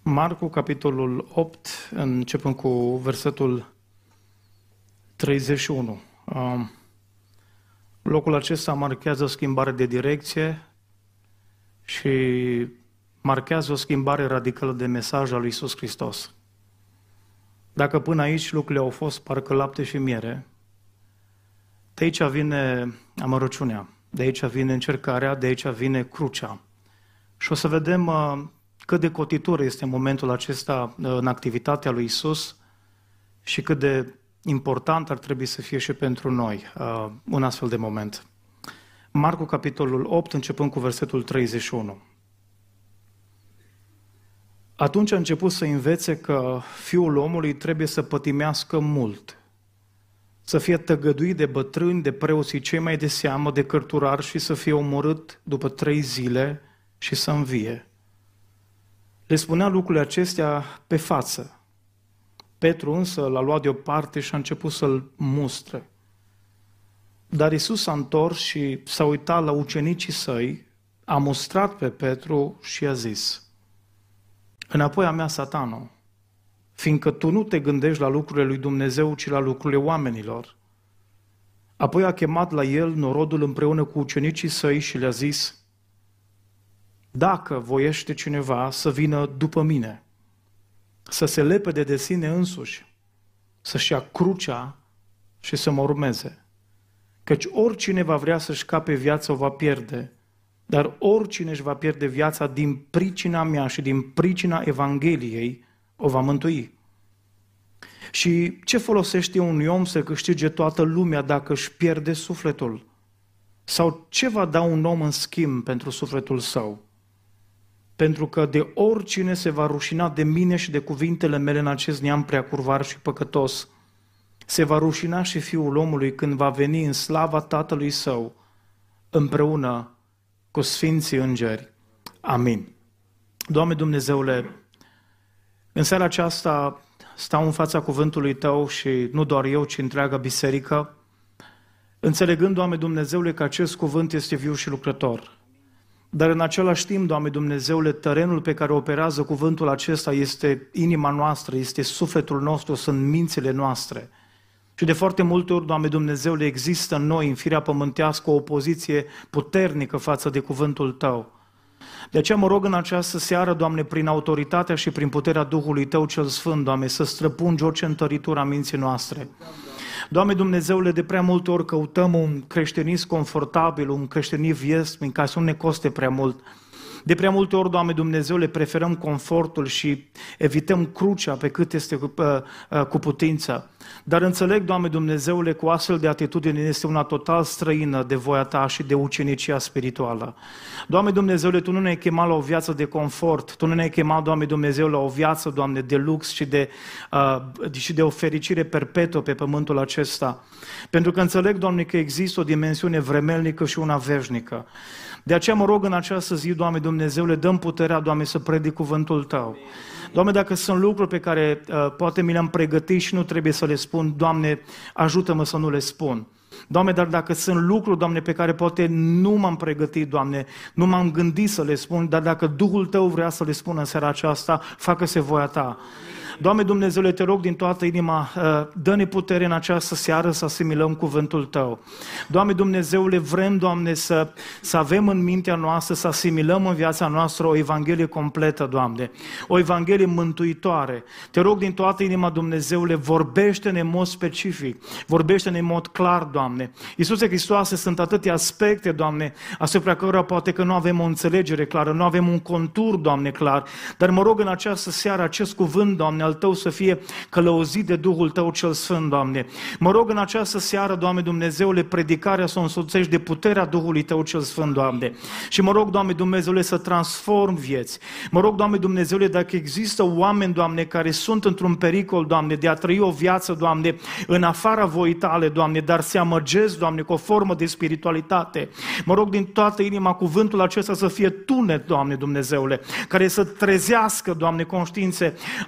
Marcu, capitolul 8, începând cu versetul 31. Locul acesta marchează o schimbare de direcție și marchează o schimbare radicală de mesaj al lui Iisus Hristos. Dacă până aici lucrurile au fost parcă lapte și miere, de aici vine amărăciunea, de aici vine încercarea, de aici vine crucea. Și o să vedem cât de cotitură este momentul acesta în activitatea lui Iisus și cât de important ar trebui să fie și pentru noi un astfel de moment. Marcu, capitolul 8, începând cu versetul 31. Atunci a început să învețe că Fiul omului trebuie să pătimească mult, să fie tăgăduit de bătrâni, de preoții cei mai de seamă, de cărturari și să fie omorât după 3 zile și să învie. Le spunea lucrurile acestea pe față. Petru însă l-a luat deoparte și a început să-l mustre. Dar Iisus s-a întors și s-a uitat la ucenicii săi, a mustrat pe Petru și a zis: înapoi a mea, Satano, fiindcă tu nu te gândești la lucrurile lui Dumnezeu, ci la lucrurile oamenilor. Apoi a chemat la el norodul împreună cu ucenicii săi și le-a zis: dacă voiește cineva să vină după mine, să se lepede de sine însuși, să-și ia crucea și să mă urmeze. Căci oricine va vrea să-și scape viața o va pierde, dar oricine își va pierde viața din pricina mea și din pricina Evangheliei o va mântui. Și ce folosește unui om să câștige toată lumea dacă își pierde sufletul? Sau ce va da un om în schimb pentru sufletul său? Pentru că de oricine se va rușina de mine și de cuvintele mele în acest neam preacurvar și păcătos, se va rușina și Fiul omului când va veni în slava Tatălui Său, împreună cu Sfinții Îngeri. Amin. Doamne Dumnezeule, în seara aceasta stau în fața cuvântului Tău și nu doar eu, ci întreaga biserică, înțelegând, Doamne Dumnezeule, că acest cuvânt este viu și lucrător. Dar în același timp, Doamne Dumnezeule, terenul pe care operează cuvântul acesta este inima noastră, este sufletul nostru, sunt mințile noastre. Și de foarte multe ori, Doamne Dumnezeule, există în noi, în firea pământească, o opoziție puternică față de cuvântul Tău. De aceea mă rog în această seară, Doamne, prin autoritatea și prin puterea Duhului Tău cel Sfânt, Doamne, să străpungi orice întăritură a minții noastre. Doamne Dumnezeule, de prea multe ori căutăm un creștinism confortabil, un creștinism viesmic, ca să nu ne coste prea mult. De prea multe ori, Doamne Dumnezeule, preferăm confortul și evităm crucea pe cât este cu putință. Dar înțeleg, Doamne Dumnezeule, că o astfel de atitudine este una total străină de voia Ta și de ucenicia spirituală. Doamne Dumnezeule, Tu nu ne-ai chemat la o viață de confort, Tu nu ne-ai chemat, Doamne Dumnezeu, la o viață, Doamne, de lux și de o fericire perpetuă pe pământul acesta. Pentru că înțeleg, Doamne, că există o dimensiune vremelnică și una veșnică. De aceea mă rog în această zi, Doamne Dumnezeule, dă-mi puterea, Doamne, să predic cuvântul Tău. Doamne, dacă sunt lucruri pe care poate mi le-am pregătit și nu trebuie să le spun, Doamne, ajută-mă să nu le spun. Doamne, dar dacă sunt lucruri, Doamne, pe care poate nu m-am pregătit, Doamne, nu m-am gândit să le spun, dar dacă Duhul Tău vrea să le spună în seara aceasta, facă-se voia Ta. Doamne Dumnezeule, te rog din toată inima, dă-ne putere în această seară să asimilăm cuvântul Tău. Doamne Dumnezeule, vrem, Doamne, să avem în mintea noastră, să asimilăm în viața noastră o Evanghelie completă, Doamne, o Evanghelie mântuitoare. Te rog din toată inima, Dumnezeule, vorbește-ne în mod specific, vorbește-ne în mod clar, Doamne. Iisuse Hristoase, sunt atâtea aspecte, Doamne, asupra cărora poate că nu avem o înțelegere clară, nu avem un contur, Doamne, clar, dar mă rog în această seară, acest cuvânt, Doamne, al Tău să fie călăuzit de Duhul Tău cel Sfânt, Doamne. Mă rog în această seară, Doamne Dumnezeule, predicarea să o însoțești de puterea Duhului Tău cel Sfânt, Doamne. Și mă rog, Doamne Dumnezeule, să transform vieți. Mă rog, Doamne Dumnezeule, dacă există oameni, Doamne, care sunt într-un pericol, Doamne, de a trăi o viață, Doamne, în afara voii Tale, Doamne, dar se amăgesc, Doamne, cu o formă de spiritualitate. Mă rog din toată inima cuvântul acesta să fie tunet, Doamne Dumnezeule, care să trezească, Doamne, conștiințe a ne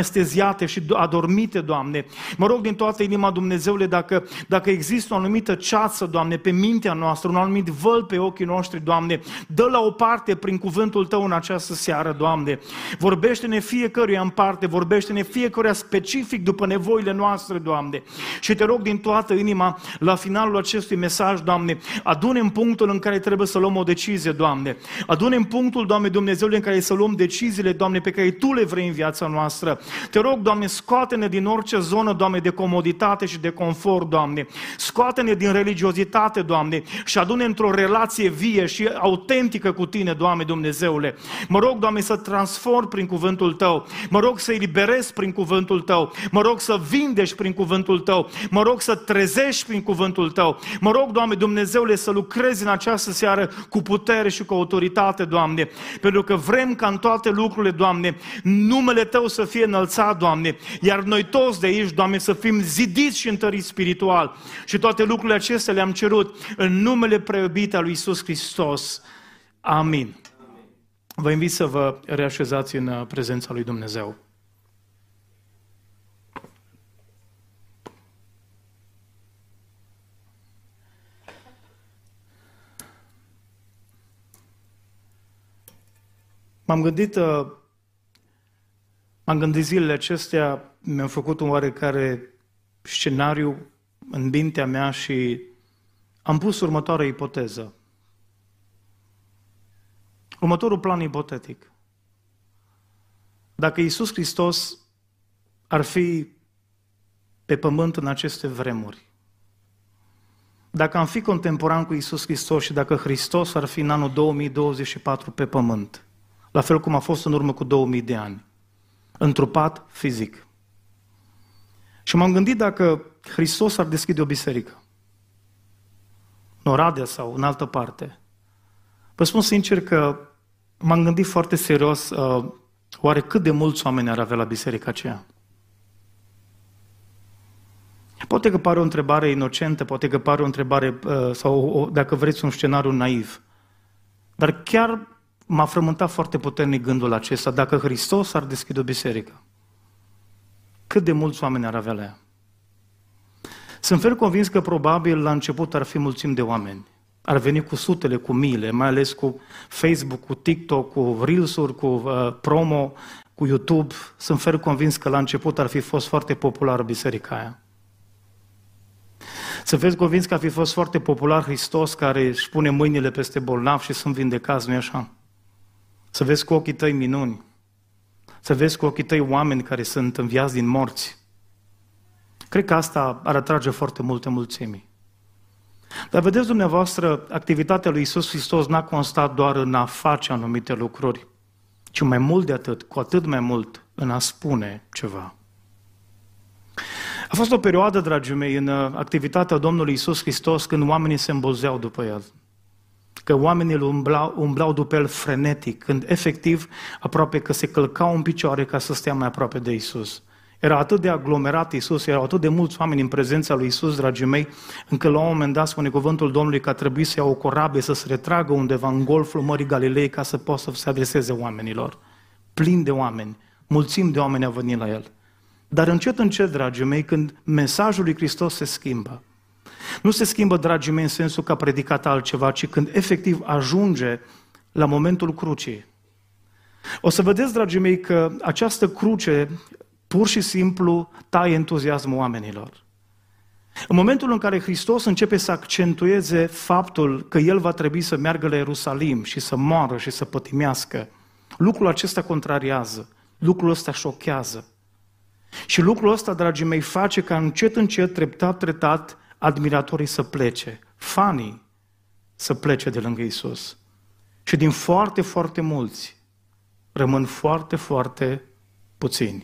anesteziate și adormite, Doamne. Mă rog din toată inima, Dumnezeule, dacă există o anumită ceață, Doamne, pe mintea noastră, un anumit văl pe ochii noștri, Doamne, dă la o parte prin cuvântul Tău în această seară, Doamne. Vorbește-ne fiecăruia în parte, vorbește-ne fiecăruia specific după nevoile noastre, Doamne. Și te rog din toată inima, la finalul acestui mesaj, Doamne, adune-mi punctul în care trebuie să luăm o decizie, Doamne. Adune-mi punctul, Doamne Dumnezeule, în care să luăm deciziile, Doamne, pe care Tu le vrei în viața noastră. Te rog, Doamne, scoate-ne din orice zonă, Doamne, de comoditate și de confort, Doamne. Scoate-ne din religiozitate, Doamne, și adune într-o relație vie și autentică cu Tine, Doamne Dumnezeule. Mă rog, Doamne, să transform prin cuvântul Tău. Mă rog să eliberezi prin cuvântul Tău. Mă rog să vindești prin cuvântul Tău. Mă rog să trezești prin cuvântul Tău. Mă rog, Doamne Dumnezeule, să lucrezi în această seară cu putere și cu autoritate, Doamne. Pentru că vrem ca în toate lucrurile, Doamne, numele Tău să fie înălțat, Doamne. Iar noi toți de aici, Doamne, să fim zidiți și întăriți spiritual. Și toate lucrurile acestea le-am cerut în numele preiubit al lui Iisus Hristos. Amin. Vă invit să vă reașezați în prezența lui Dumnezeu. M-am gândit zilele acestea, mi-am făcut un oarecare scenariu în mintea mea și am pus următoarea ipoteză. Următorul plan ipotetic. Dacă Iisus Hristos ar fi pe pământ în aceste vremuri, dacă am fi contemporan cu Iisus Hristos și dacă Hristos ar fi în anul 2024 pe pământ, la fel cum a fost în urmă cu 2000 de ani, întrupat fizic. Și m-am gândit dacă Hristos ar deschide o biserică, în Oradea sau în altă parte. Vă spun sincer că m-am gândit foarte serios, oare cât de mulți oameni ar avea la biserica aceea? Poate că pare o întrebare inocentă, poate că pare o întrebare, sau dacă vreți un scenariu naiv, dar chiar m-a frământat foarte puternic gândul acesta, dacă Hristos ar deschide o biserică, cât de mulți oameni ar avea la ea? Sunt fel convins că probabil la început ar fi mulțimi de oameni. Ar veni cu sutele, cu miile, mai ales cu Facebook, cu TikTok, cu Reels-uri, cu promo, cu YouTube. Sunt fel convins că la început ar fi fost foarte populară biserica aia. Să vezi convins că ar fi fost foarte popular Hristos care își pune mâinile peste bolnavi și sunt vindecați, nu-i așa? Să vezi cu ochii tăi minuni. Să vezi cu ochii tăi oameni care sunt înviați din morți. Cred că asta ar atrage foarte multe mulțimi. Dar vedeți dumneavoastră, activitatea lui Iisus Hristos n-a constat doar în a face anumite lucruri, ci mai mult de atât, cu atât mai mult, în a spune ceva. A fost o perioadă, dragii mei, în activitatea Domnului Iisus Hristos, când oamenii se îmbolzeau după El. Că oamenii îl umblau după El frenetic, când efectiv aproape că se călcau în picioare ca să stea mai aproape de Iisus. Era atât de aglomerat Iisus, erau atât de mulți oameni în prezența lui Iisus, dragii mei, încât la un moment dat spune cuvântul Domnului că a trebuit să ia o corabie, să se retragă undeva în golful Mării Galilei ca să poată să se adreseze oamenilor. Plin de oameni, mulțimi de oameni au venit la El. Dar încet, dragii mei, când mesajul lui Hristos se schimbă, nu se schimbă, dragii mei, în sensul că a predicat altceva, ci când efectiv ajunge la momentul crucii. O să vedeți, dragii mei, că această cruce pur și simplu taie entuziasmul oamenilor. În momentul în care Hristos începe să accentueze faptul că El va trebui să meargă la Ierusalim și să moară și să pătimească, lucrul acesta contrariază, lucrul ăsta șochează. Și lucrul ăsta, dragii mei, face ca încet, treptat, admiratorii să plece, fanii să plece de lângă Iisus. Și din foarte, foarte mulți rămân foarte, foarte puțini.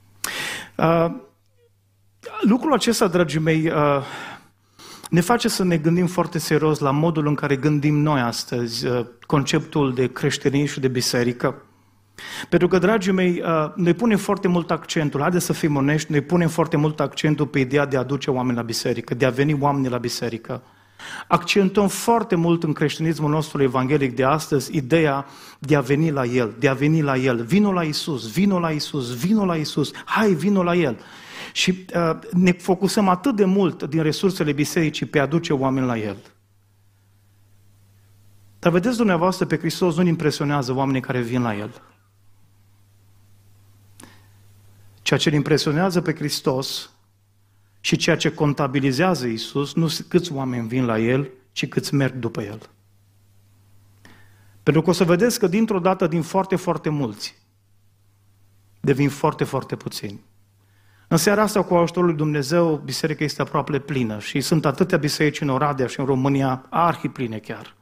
Lucrul acesta, dragii mei, ne face să ne gândim foarte serios la modul în care gândim noi astăzi conceptul de creștinism și de biserică. Pentru că, dragii mei, noi punem foarte mult accentul, haideți să fim onești, noi punem foarte mult accentul pe ideea de a aduce oameni la biserică, de a veni oameni la biserică. Accentuăm foarte mult în creștinismul nostru evanghelic de astăzi ideea de a veni la El, de a veni la El. Vino la Iisus, vino la Iisus, vino la Iisus, hai, vino la El. Și ne focusăm atât de mult din resursele bisericii pe a aduce oameni la El. Dar vedeți dumneavoastră, pe Hristos nu-L impresionează oamenii care vin la El. Ceea ce îl impresionează pe Hristos și ceea ce contabilizează Iisus, nu câți oameni vin la El, ci câți merg după El. Pentru că o să vedeți că dintr-o dată din foarte, foarte mulți devin foarte, foarte puțini. În seara asta, cu ajutorul lui Dumnezeu, biserica este aproape plină și sunt atâtea biserici în Oradea și în România, arhipline chiar.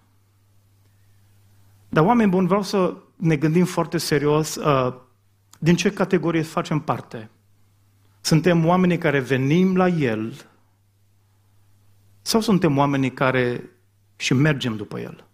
Dar oameni buni, vreau să ne gândim foarte serios din ce categorie facem parte. Suntem oamenii care venim la El sau suntem oamenii care și mergem după El?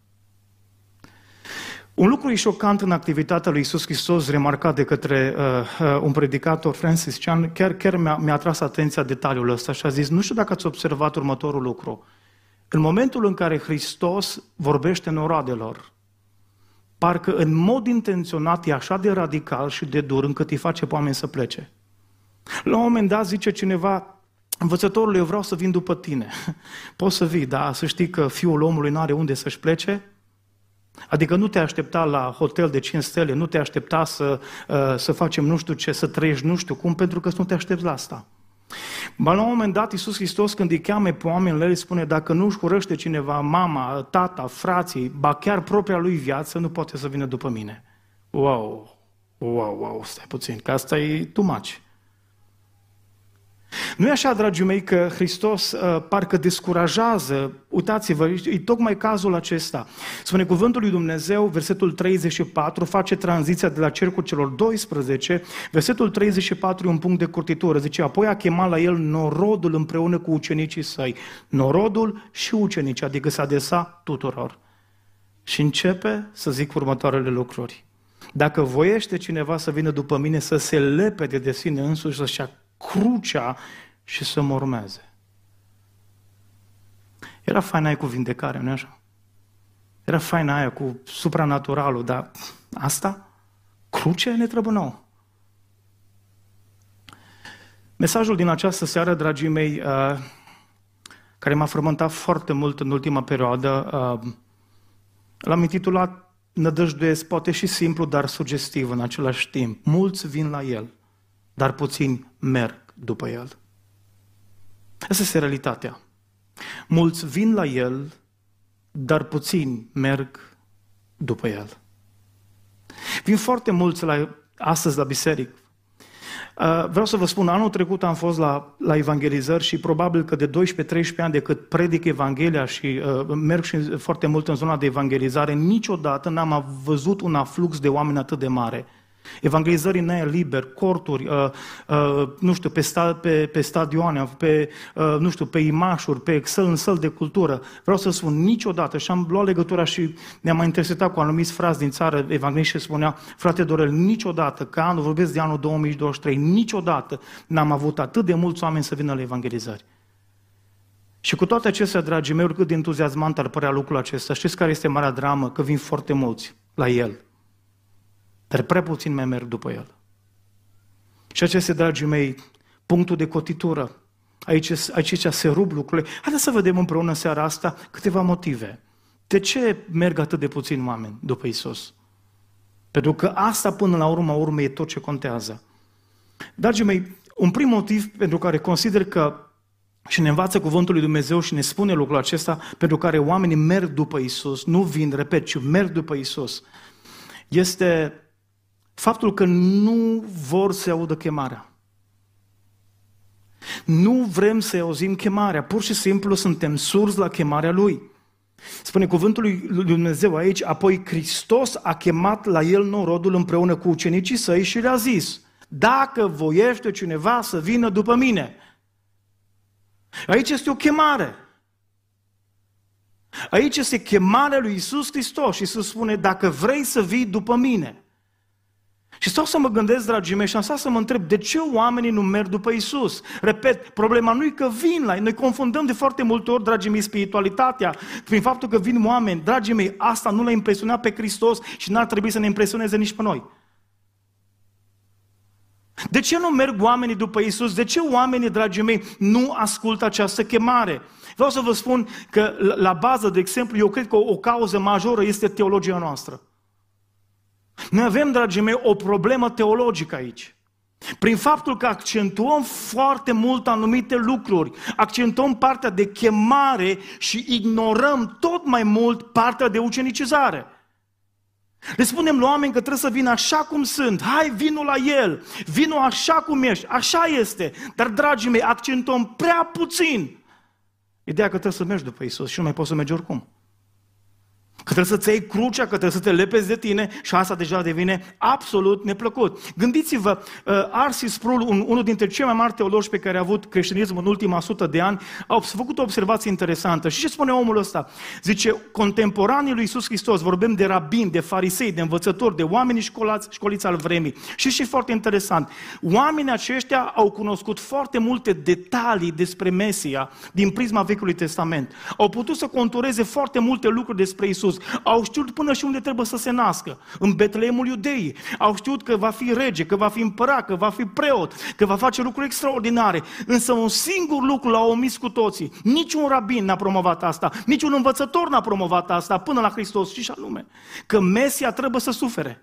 Un lucru șocant în activitatea lui Iisus Hristos, remarcat de către un predicator, Francis Chan, chiar mi-a atras atenția detaliul ăsta și a zis, nu știu dacă ați observat următorul lucru. În momentul în care Hristos vorbește noroadelor, parcă în mod intenționat e așa de radical și de dur încât îi face pe oameni să plece. La un moment dat zice cineva, învățătorule, eu vreau să vin după tine. Poți să vii, dar să știi că Fiul omului n-are unde să-și plece? Adică nu te aștepta la hotel de 5 stele, nu te aștepta să facem nu știu ce, să trăiești nu știu cum, pentru că nu te aștepți la asta. Ba, la un moment dat, Iisus Hristos, când îi cheamă pe oameni, le spune, dacă nu își urăște cineva mama, tata, frații, ba chiar propria lui viață, nu poate să vină după mine. Wow, stai puțin, că asta e too much. Nu e așa, dragii mei, că Hristos parcă descurajează, uitați-vă, e tocmai cazul acesta. Spune cuvântul lui Dumnezeu, versetul 34, face tranziția de la cercul celor 12, versetul 34 e un punct de curtitură, zice, apoi a chemat la el norodul împreună cu ucenicii săi, norodul și ucenicii, adică se adresa tuturor. Și începe să zic următoarele lucruri. Dacă voiește cineva să vină după mine, să se lepede de sine însuși, să-și ia crucea și să mă urmeze. Era fain aia cu vindecarea, nu-i așa? Era fain aia cu supranaturalul, dar asta? Crucea ne trebuie nouă. Mesajul din această seară, dragii mei, care m-a frământat foarte mult în ultima perioadă, l-am intitulat Nădăjduiesc, poate și simplu, dar sugestiv în același timp. Mulți vin la El, dar puțini merg după El. Asta este realitatea. Mulți vin la El, dar puțini merg după El. Vin foarte mulți astăzi la biserică. Vreau să vă spun, anul trecut am fost la evangelizări și probabil că de 12-13 ani de cât predic Evanghelia și merg și foarte mult în zona de evangelizare, niciodată n-am văzut un aflux de oameni atât de mare. Evangelizări în aer liber, corturi, nu știu, pe stadioane, pe imașuri, în săli de cultură. Vreau să spun, niciodată, și am luat legătura și ne-am mai interesat cu anumiți frați din țară, evangeliști, și spunea, frate Dorel, niciodată, vorbesc de anul 2023, niciodată n-am avut atât de mulți oameni să vină la evangelizări. Și cu toate acestea, dragii mei, cât de entuziasmant ar părea lucrul acesta, știți care este marea dramă? Că vin foarte mulți la El, dar prea puțin mai merg după El. Și acesta, dragii mei, punctul de cotitură. Aici se rup lucrurile. Haideți să vedem împreună în seara asta câteva motive. De ce merg atât de puțini oameni după Iisus? Pentru că asta, până la urmă, e tot ce contează. Dragii mei, un prim motiv pentru care consider că și ne învață cuvântul lui Dumnezeu și ne spune lucrul acesta, pentru care oamenii merg după Iisus, nu vin, repet, ci merg după Iisus, este faptul că nu vor să audă chemarea. Nu vrem să auzim chemarea, pur și simplu suntem surzi la chemarea Lui. Spune cuvântul lui Dumnezeu aici, apoi Hristos a chemat la El norodul împreună cu ucenicii săi și le-a zis, dacă voiește cineva să vină după mine. Aici este o chemare. Aici este chemarea lui Iisus Hristos și Iisus spune, dacă vrei să vii după mine. Și stau să mă gândesc, dragii mei, și am stat să mă întreb, de ce oamenii nu merg după Iisus? Repet, problema nu e că vin la ei. Noi confundăm de foarte multe ori, dragii mei, spiritualitatea prin faptul că vin oameni. Dragii mei, asta nu l-a impresionat pe Hristos și n-ar trebui să ne impresioneze nici pe noi. De ce nu merg oamenii după Iisus? De ce oamenii, dragii mei, nu ascultă această chemare? Vreau să vă spun că la bază, de exemplu, eu cred că o cauză majoră este teologia noastră. Noi avem, dragii mei, o problemă teologică aici. Prin faptul că accentuăm foarte mult anumite lucruri, accentuăm partea de chemare și ignorăm tot mai mult partea de ucenicizare. Le spunem la oameni că trebuie să vină așa cum sunt, hai, vino la El, vino așa cum ești, așa este. Dar, dragii mei, accentuăm prea puțin ideea că trebuie să mergi după Iisus și nu mai poți să mergi oricum. Că trebuie să-ți iei crucea, că trebuie să te lepezi de tine și asta deja devine absolut neplăcut. Gândiți-vă, R.C. Sproul, unul dintre cei mai mari teologi pe care a avut creștinismul în ultima 100 de ani, a făcut o observație interesantă. Și ce spune omul ăsta? Zice, contemporanii lui Iisus Hristos, vorbim de rabini, de farisei, de învățători, de oameni școliți al vremii. Și foarte interesant, oamenii aceștia au cunoscut foarte multe detalii despre Mesia din prisma Vechiului Testament. Au putut să contureze foarte multe lucruri despre Iisus. Au știut până și unde trebuie să se nască, în Betleemul Iudeii. Au știut că va fi rege, că va fi împărat, că va fi preot, că va face lucruri extraordinare. Însă un singur lucru l-au omis cu toții. Niciun rabin n-a promovat asta, niciun învățător n-a promovat asta până la Hristos. Și anume, că Mesia trebuie să sufere.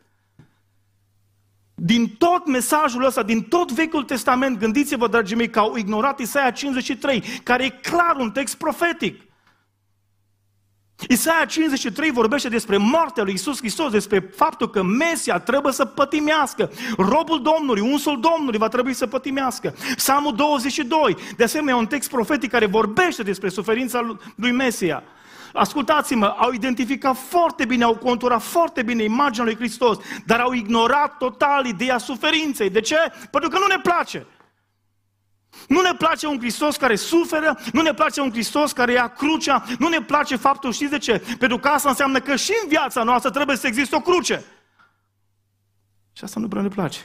Din tot mesajul ăsta, din tot Vechiul Testament, gândiți-vă, dragii mei, că au ignorat Isaia 53, care e clar un text profetic. Isaia 53 vorbește despre moartea lui Iisus Hristos, despre faptul că Mesia trebuie să pătimească. Robul Domnului, unsul Domnului va trebui să pătimească. Psalmul 22, de asemenea, un text profetic care vorbește despre suferința lui Mesia. Ascultați-mă, au identificat foarte bine, au conturat foarte bine imaginea lui Hristos, dar au ignorat total ideea suferinței. De ce? Pentru că nu ne place. Nu ne place un Hristos care suferă, nu ne place un Hristos care ia crucea, nu ne place faptul, știți de ce? Pentru că asta înseamnă că și în viața noastră trebuie să existe o cruce. Și asta nu prea ne place.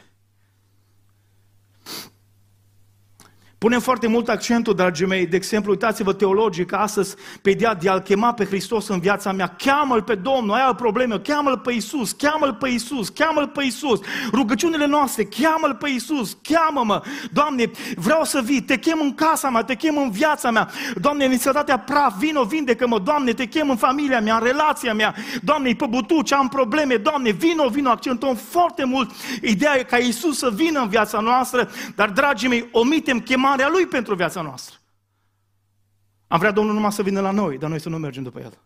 Punem foarte mult accentul, dragii mei, de exemplu, uitați-vă teologic astăzi pe ideea de a-L chema pe Hristos în viața mea. Cheamă-L pe Domnul, ai o problemă, cheamă-L pe Iisus, cheamă-L pe Iisus, cheamă-L pe Iisus. Rugăciunile noastre, cheamă-L pe Iisus, cheamă-mă. Doamne, vreau să vii, te chem în casa mea, te chem în viața mea. Doamne, în sănătatea praf, vino, vindecă-mă. Doamne, te chem în familia mea, în relația mea. Doamne, e păbutuci, am probleme. Doamne, vino, accentuăm foarte mult ideea ca Iisus să vină în viața noastră, dar, dragii mei, omitem chemarea Lui pentru viața noastră. Am vrea Domnul numai să vină la noi, dar noi să nu mergem după El.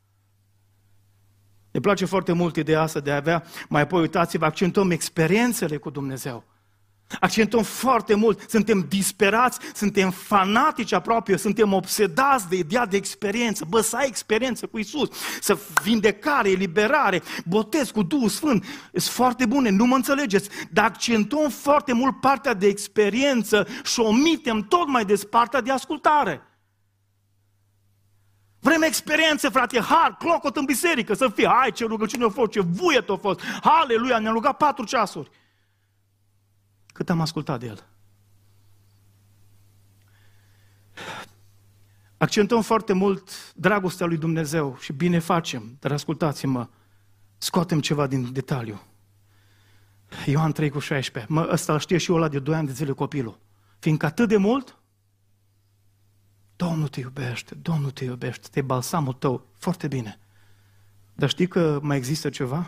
Ne place foarte mult ideea asta de a avea, mai apoi uitați-vă, accentuăm experiențele cu Dumnezeu. Accentuăm foarte mult, suntem disperați, suntem fanatici aproape, suntem obsedați de ideea de experiență. Bă, să ai experiență cu Iisus, să vindecare, eliberare, botez cu Duhul Sfânt, sunt foarte bune, nu mă înțelegeți, dar accentuăm foarte mult partea de experiență și omitem tot mai des partea de ascultare. Vrem experiențe, frate, har, clocot în biserică, să fie, hai ce rugăciune a fost, ce vuiet a fost, haleluia, ne-am rugat 4 ceasuri. Cât am ascultat de El. Accentăm foarte mult dragostea lui Dumnezeu și bine facem, dar ascultați-mă, scoatem ceva din detaliu. Ioan 3,16. Ăsta îl știe și eu ăla de 2 ani de zile copilul. Fiindcă atât de mult, Domnul te iubește, Domnul te iubește, te balsamul tău, foarte bine. Dar știi că mai există ceva?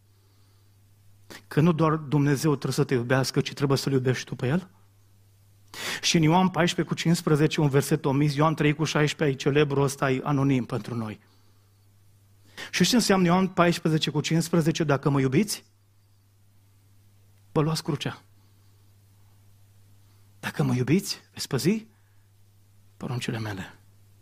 Că nu doar Dumnezeu trebuie să te iubească, ci trebuie să-L iubești tu pe El? Și în Ioan 14,15, un verset omis, Ioan 3,16, celebrul ăsta e anonim pentru noi. Și ce înseamnă Ioan 14,15, dacă mă iubiți? Vă luați crucea. Dacă mă iubiți, veți păzi poruncile mele.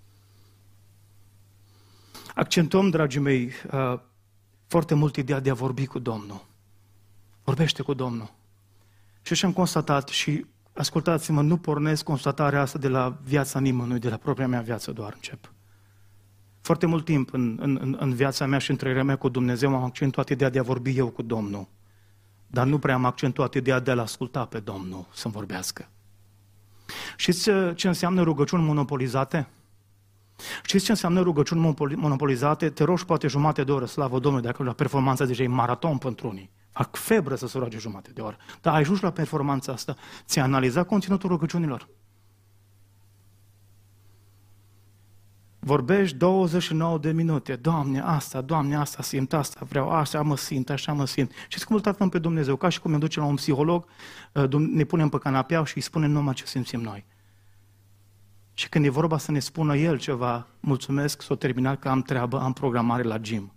Accentuăm, dragii mei, foarte mult ideea de a vorbi cu Domnul. Vorbește cu Domnul. Și așa am constatat și, ascultați-mă, nu pornesc constatarea asta de la viața nimănui, de la propria mea viață doar încep. Foarte mult timp în viața mea și în trăirea mea cu Dumnezeu am accentuat ideea de a vorbi eu cu Domnul. dar nu prea am accentuat ideea de a-L asculta pe Domnul să-mi vorbească. Știți ce înseamnă rugăciuni monopolizate? Știți ce înseamnă rugăciuni monopolizate? Te rogi poate jumate de oră, slavă Domnului, dacă la performanța deja e maraton pentru unii. Fac febră să se roage jumate de oră. Dar ai ajuns la performanța asta. Ți-ai analizat conținutul rugăciunilor? Vorbești 29 de minute. Doamne, asta, simt asta, vreau așa mă simt, așa mă simt. Și cum îl tratăm pe Dumnezeu? Ca și cum ne ducem la un psiholog, ne punem pe canapea și îi spunem numai ce simțim noi. Și când e vorba să ne spună El ceva, mulțumesc, s-o terminat că am treabă, am programare la gym.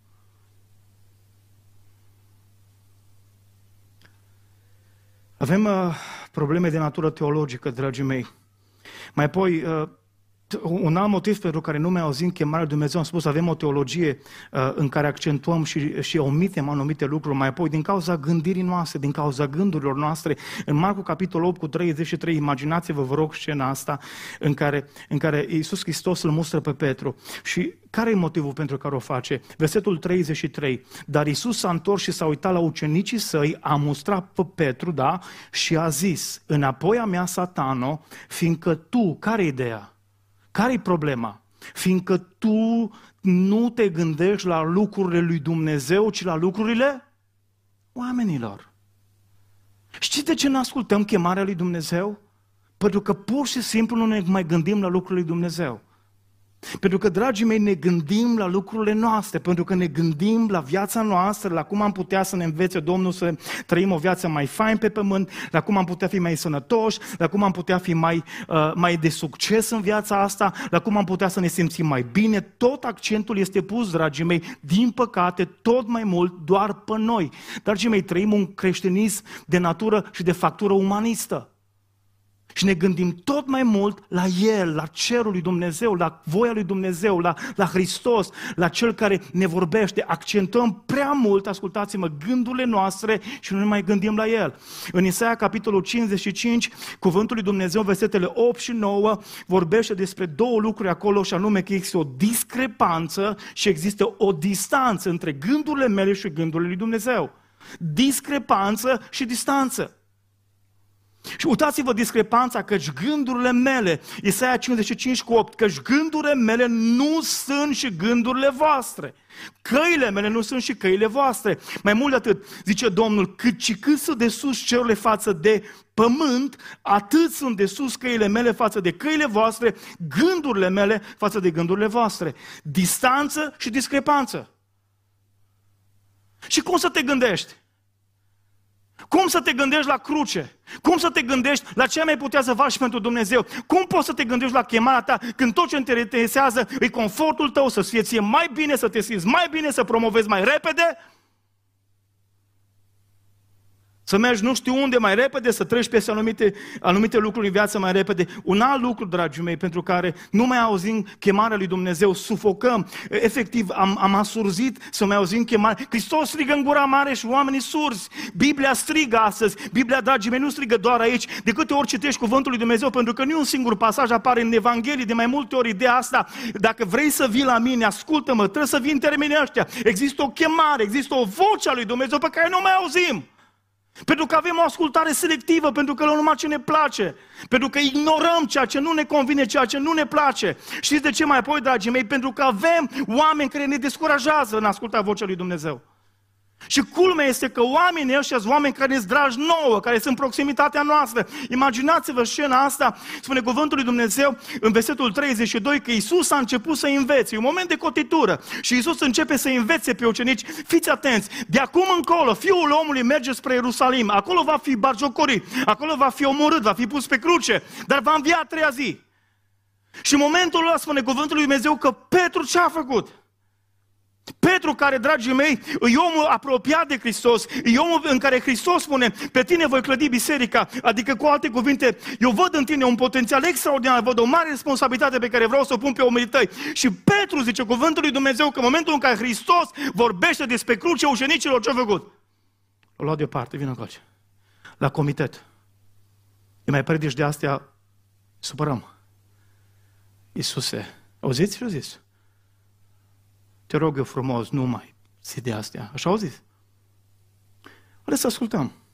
Avem probleme de natură teologică, dragii mei. Mai apoi, un alt motiv pentru care nu mi-au auzit chemarea lui Dumnezeu, am spus, avem o teologie în care accentuăm și omitem anumite lucruri, mai apoi din cauza gândirii noastre, din cauza gândurilor noastre. În Marcu capitolul 8 cu 33, imaginați-vă, vă rog, scena asta în care Iisus Hristos îl mustră pe Petru. Și care e motivul pentru care o face? Versetul 33. Dar Iisus s-a întors și s-a uitat la ucenicii săi, a mustrat pe Petru, da, și a zis: înapoi a mea, Satano, fiindcă tu, care e ideea? Care-i problema? Fiindcă tu nu te gândești la lucrurile lui Dumnezeu, ci la lucrurile oamenilor. Știți de ce nu ascultăm chemarea lui Dumnezeu? Pentru că pur și simplu nu ne mai gândim la lucrurile lui Dumnezeu. Pentru că, dragii mei, ne gândim la lucrurile noastre, pentru că ne gândim la viața noastră, la cum am putea să ne învețe Domnul să trăim o viață mai fain pe pământ, la cum am putea fi mai sănătoși, la cum am putea fi mai de succes în viața asta, la cum am putea să ne simțim mai bine. Tot accentul este pus, dragii mei, din păcate, tot mai mult doar pe noi. Dragii mei, trăim un creștinism de natură și de factură umanistă. Și ne gândim tot mai mult la El, la cerul lui Dumnezeu, la voia lui Dumnezeu, la Hristos, la Cel care ne vorbește. Accentuăm prea mult, ascultați-mă, gândurile noastre și nu ne mai gândim la El. În Isaia, capitolul 55, cuvântul lui Dumnezeu, versetele 8 și 9, vorbește despre două lucruri acolo, și anume că există o discrepanță și există o distanță între gândurile mele și gândurile lui Dumnezeu. Discrepanță și distanță. Și uitați-vă discrepanța, căci gândurile mele, Isaia 55 cu 8, căci gândurile mele nu sunt și gândurile voastre. Căile mele nu sunt și căile voastre. Mai mult de atât, zice Domnul, cât sunt de sus cerurile față de pământ, atât sunt de sus căile mele față de căile voastre, gândurile mele față de gândurile voastre. Distanță și discrepanță. Și cum să te gândești? Cum să te gândești la cruce? Cum să te gândești la ce mai putea să faci pentru Dumnezeu? Cum poți să te gândești la chemarea ta când tot ce te interesează e confortul tău, să-ți fie ție mai bine, să te simți mai bine, să promovezi mai repede? Să mergi nu știu unde mai repede, să treci peste anumite lucruri în viață mai repede. Un alt lucru, dragii mei, pentru care nu mai auzim chemarea lui Dumnezeu, sufocăm. Efectiv, am asurzit să mai auzim chemarea. Hristos strigă în gura mare și oamenii surzi. Biblia strigă astăzi. Biblia, dragii mei, nu strigă doar aici. De câte ori citești cuvântul lui Dumnezeu, pentru că nu e un singur pasaj, apare în Evanghelie de mai multe ori ideea asta. Dacă vrei să vii la mine, ascultă-mă, trebuie să vii în termenii ăștia. Există o chemare, există o voce a lui Dumnezeu pe care nu mai auzim. Pentru că avem o ascultare selectivă, pentru că luăm numai ce ne place, pentru că ignorăm ceea ce nu ne convine, ceea ce nu ne place. Știți de ce mai apoi, dragii mei? Pentru că avem oameni care ne descurajează în a asculta vocea lui Dumnezeu. Și culmea este că oamenii ăștia sunt oameni care sunt dragi nouă, care sunt în proximitatea noastră. Imaginați-vă scena asta, spune cuvântul lui Dumnezeu în versetul 32, că Iisus a început să învețe. E un moment de cotitură și Iisus începe să învețe pe ucenici. Fiți atenți, de acum încolo Fiul omului merge spre Ierusalim, acolo va fi batjocorit, acolo va fi omorât, va fi pus pe cruce, dar va învia a treia zi. Și în momentul ăla spune cuvântul lui Dumnezeu că Petru ce a făcut? Petru, care, dragii mei, e omul apropiat de Hristos, e omul în care Hristos spune, pe tine voi clădi biserica, adică cu alte cuvinte, eu văd în tine un potențial extraordinar, văd o mare responsabilitate pe care vreau să o pun pe oamenii tăi. Și Petru zice cuvântul lui Dumnezeu că în momentul în care Hristos vorbește despre cruce ucenicilor, ce-a făcut? O luat deoparte, vină încoace, la comitet. E mai predici de astea, supărăm. Iisuse, auziți ce-a zis? Te rog eu frumos, nu mai zi de astea. Așa au zis? Haideți să ascultăm.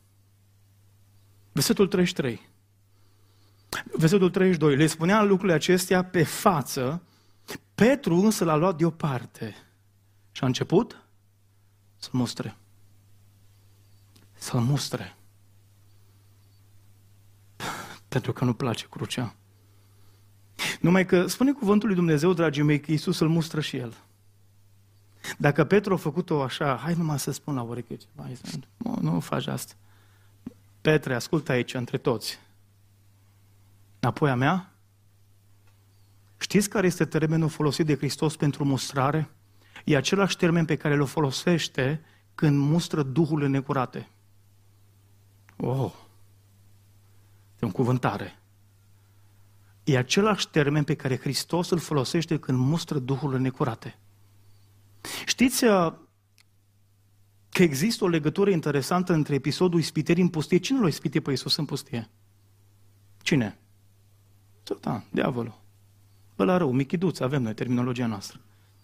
Versetul 33. Versetul 32. Le spunea lucrurile acestea pe față, Petru însă l-a luat deoparte și a început să-l mustre. Să-l mustre. Pentru că nu place crucea. Numai că spune cuvântul lui Dumnezeu, dragii mei, că Iisus îl mustră și El. Dacă Petru a făcut-o așa, hai numai să spun la ureche ceva, nu faci asta. Petre, ascultă aici, între toți. Înapoi a mea? Știți care este termenul folosit de Hristos pentru mustrare? E același termen pe care îl folosește când mustră duhurile necurate. Oh! E un cuvântare. E același termen pe care Hristos îl folosește când mustră duhurile necurate. Știți că există o legătură interesantă între episodul ispitirii în pustie. Cine l-a ispitit pe Iisus în pustie? Cine? Satan, diavolul. Ăla rău, michiduț, avem noi terminologia noastră.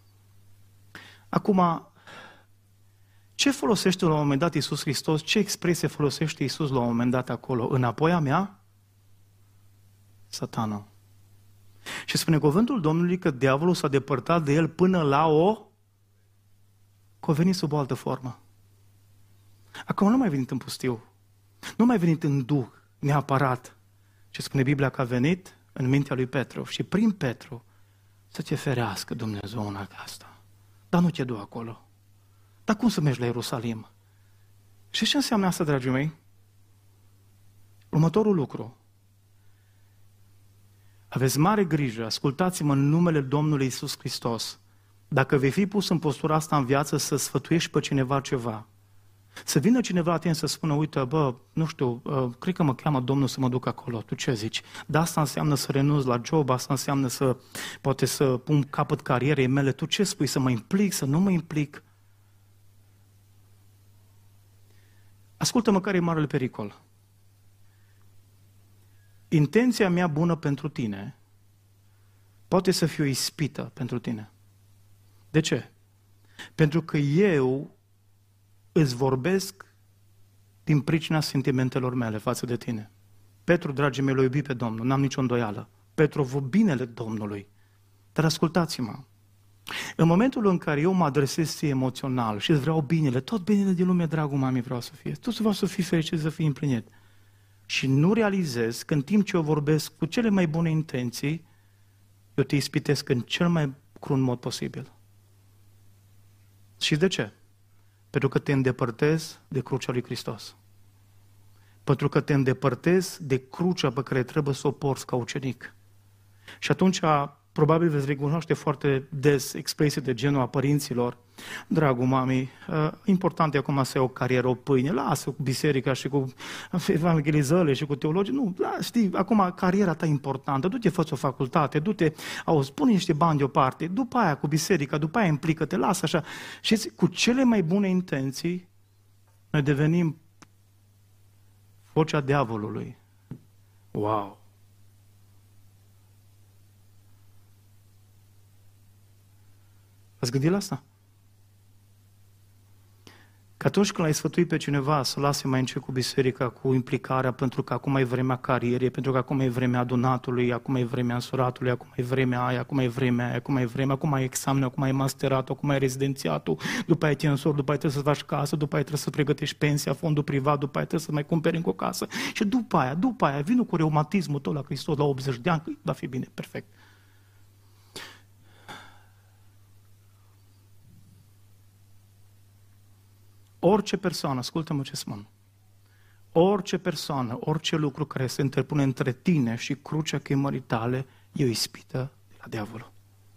Acum, ce folosește la un moment dat Iisus Hristos? Ce expresie folosește Iisus la un moment dat acolo? Înapoi a mea? Satana. Și spune cuvântul Domnului că diavolul s-a depărtat de el până la că a venit sub o altă formă. Acum nu mai venit în pustiu. Nu mai venit în duh, neapărat. Ce spune Biblia că a venit în mintea lui Petru. Și prin Petru să te ferească Dumnezeu în asta. Dar nu te du acolo. Dar cum să mergi la Ierusalim? Și ce înseamnă asta, dragii mei? Următorul lucru. Aveți mare grijă, ascultați-mă în numele Domnului Iisus Hristos. Dacă vei fi pus în postura asta în viață să sfătuiești pe cineva ceva, să vină cineva la tine să spună, uite, nu știu, cred că mă cheamă Domnul să mă duc acolo, tu ce zici? Dar asta înseamnă să renunț la job, asta înseamnă poate să pun capăt carierei mele, tu ce spui, să mă implic, să nu mă implic? Ascultă-mă care e marele pericol. Intenția mea bună pentru tine poate să fie o ispită pentru tine. De ce? Pentru că eu îți vorbesc din pricina sentimentelor mele față de tine. Petru, dragii mei, l-a iubit pe Domnul, n-am nicio îndoială. Petru a vrut binele Domnului. Dar ascultați-mă, în momentul în care eu mă adresez ție emoțional și îți vreau binele, tot binele din lume, dragul mami, vreau să fie. Tu vreau să fii fericit, să fii împlinit. Și nu realizez că în timp ce eu vorbesc cu cele mai bune intenții, eu te ispitesc în cel mai crunt mod posibil. Și de ce? Pentru că te îndepărtezi de crucea lui Hristos. Pentru că te îndepărtezi de crucea pe care trebuie să o porți ca ucenic. Și atunci, probabil veți recunoaște foarte des expresii de genul a părinților. Dragul mami, important e acum să ai o carieră, o pâine, lasă cu biserica și cu evangelizările și cu teologii. Nu, știi, acum cariera ta e importantă, du-te, fă o facultate, du-te, pune niște bani deoparte, după aia cu biserica, după aia implică-te, lasă așa. Și cu cele mai bune intenții, noi devenim vocea diavolului. Wow! Ați gândit la asta? Că atunci când l-ai sfătuit pe cineva să lase mai încet cu biserica, cu implicarea, pentru că acum e vremea carierei, pentru că acum e vremea adunatului, acum e vremea însuratului, acum e vremea aia, acum e vremea aia, acum e vremea, acum e examenul, acum e masteratul, acum e rezidențiatul, după aia e tensor, după aia trebuie să-ți faci casă, după aia trebuie să pregătești pensia, fondul privat, după aia trebuie să mai cumperi încă o casă. Și după aia, vină cu reumatismul tău la Hristos la 80 de ani, va fi bine, perfect. Orice persoană, ascultă-mă ce spun, orice persoană, orice lucru care se interpune între tine și crucea chemării tale, e o ispită de la diavolul.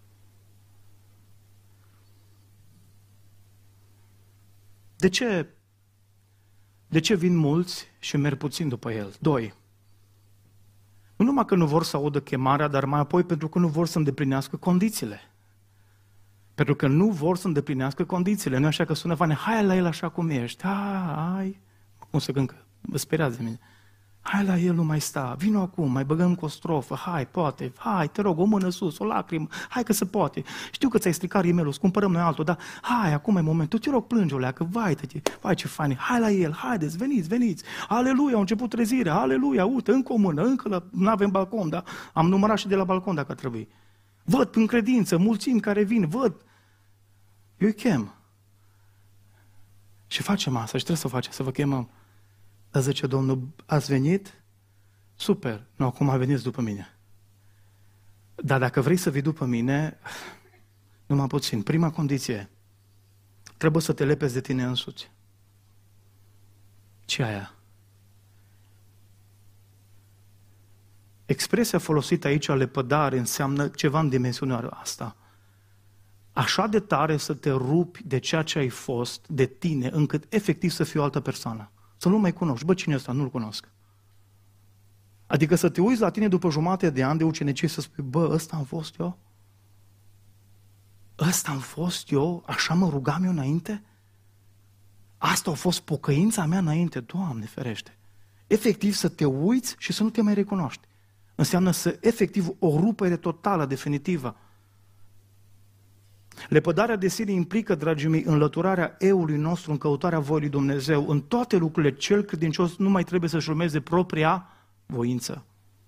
De ce vin mulți și merg puțin după el? 2. Nu numai că nu vor să audă chemarea, dar mai apoi pentru că nu vor să îndeplinească condițiile. Pentru că nu vor să îndeplinească condițiile. Nu așa că sună fane, hai la el așa cum ești. Hai, cum să gând că mă speriați de mine. Hai la el, nu mai sta, vino acum, mai băgăm cu o strofă, hai, poate, hai, te rog, o mână sus, o lacrimă, hai că se poate. Știu că ți-ai stricat rimelul, cumpărăm noi altul, dar hai, acum e momentul, te rog, plânge o leacă, vai ce fain, hai la el, haideți, veniți, aleluia, a început trezirea, aleluia, uite, încă o mână, nu avem balcon, dar am numărat și de la balcon dacă trebuie. Văd în credință, mulțimi care vin, văd, eu îi chem. Și facem asta și trebuie să facem, să vă chemăm. Dar zice Domnul, ați venit? Super, nu, acum veniți după mine. Dar dacă vrei să vii după mine, numai puțin. Prima condiție, trebuie să te lepezi de tine însuți. Ce aia? Expresia folosită aici, lepădare, înseamnă ceva în dimensiunea asta. Așa de tare să te rupi de ceea ce ai fost, de tine, încât efectiv să fii o altă persoană. Să nu mai cunoști. Bă, cine e ăsta? Nu-l cunosc. Adică să te uiți la tine după jumătate de ani de ucenicie să spui, bă, ăsta am fost eu? Ăsta am fost eu? Așa mă rugam eu înainte? Asta a fost pocăința mea înainte? Doamne ferește! Efectiv să te uiți și să nu te mai recunoști. Înseamnă să efectiv o rupere totală, definitivă. Lepădarea de sine implică, dragii mei, înlăturarea eului nostru în căutarea voii lui Dumnezeu. În toate lucrurile, cel credincios nu mai trebuie să-și urmeze propria voință.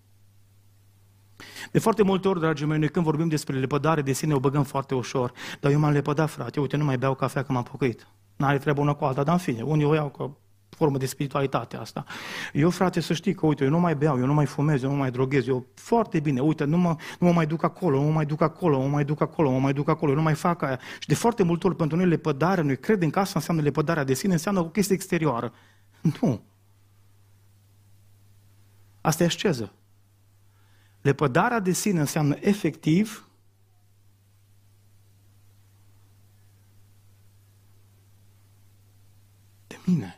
De foarte multe ori, dragii mei, noi când vorbim despre lepădare de sine, o băgăm foarte ușor. Dar eu m-am lepădat, frate, uite, nu mai beau cafea că m-am pocăit. N-are treabă una cu alta, dar în fine, unii o iau ca formă de spiritualitate asta. Eu, frate, să știi că, uite, eu nu mai beau, eu nu mai fumez, eu nu mai droghez, eu foarte bine, uite, nu mă mai duc acolo, nu mă mai duc acolo, eu nu mai fac aia. Și de foarte multe ori, pentru noi lepădare, noi credem că asta înseamnă lepădarea de sine, înseamnă o chestie exterioară. Nu. Asta e asceză. Lepădarea de sine înseamnă efectiv de mine.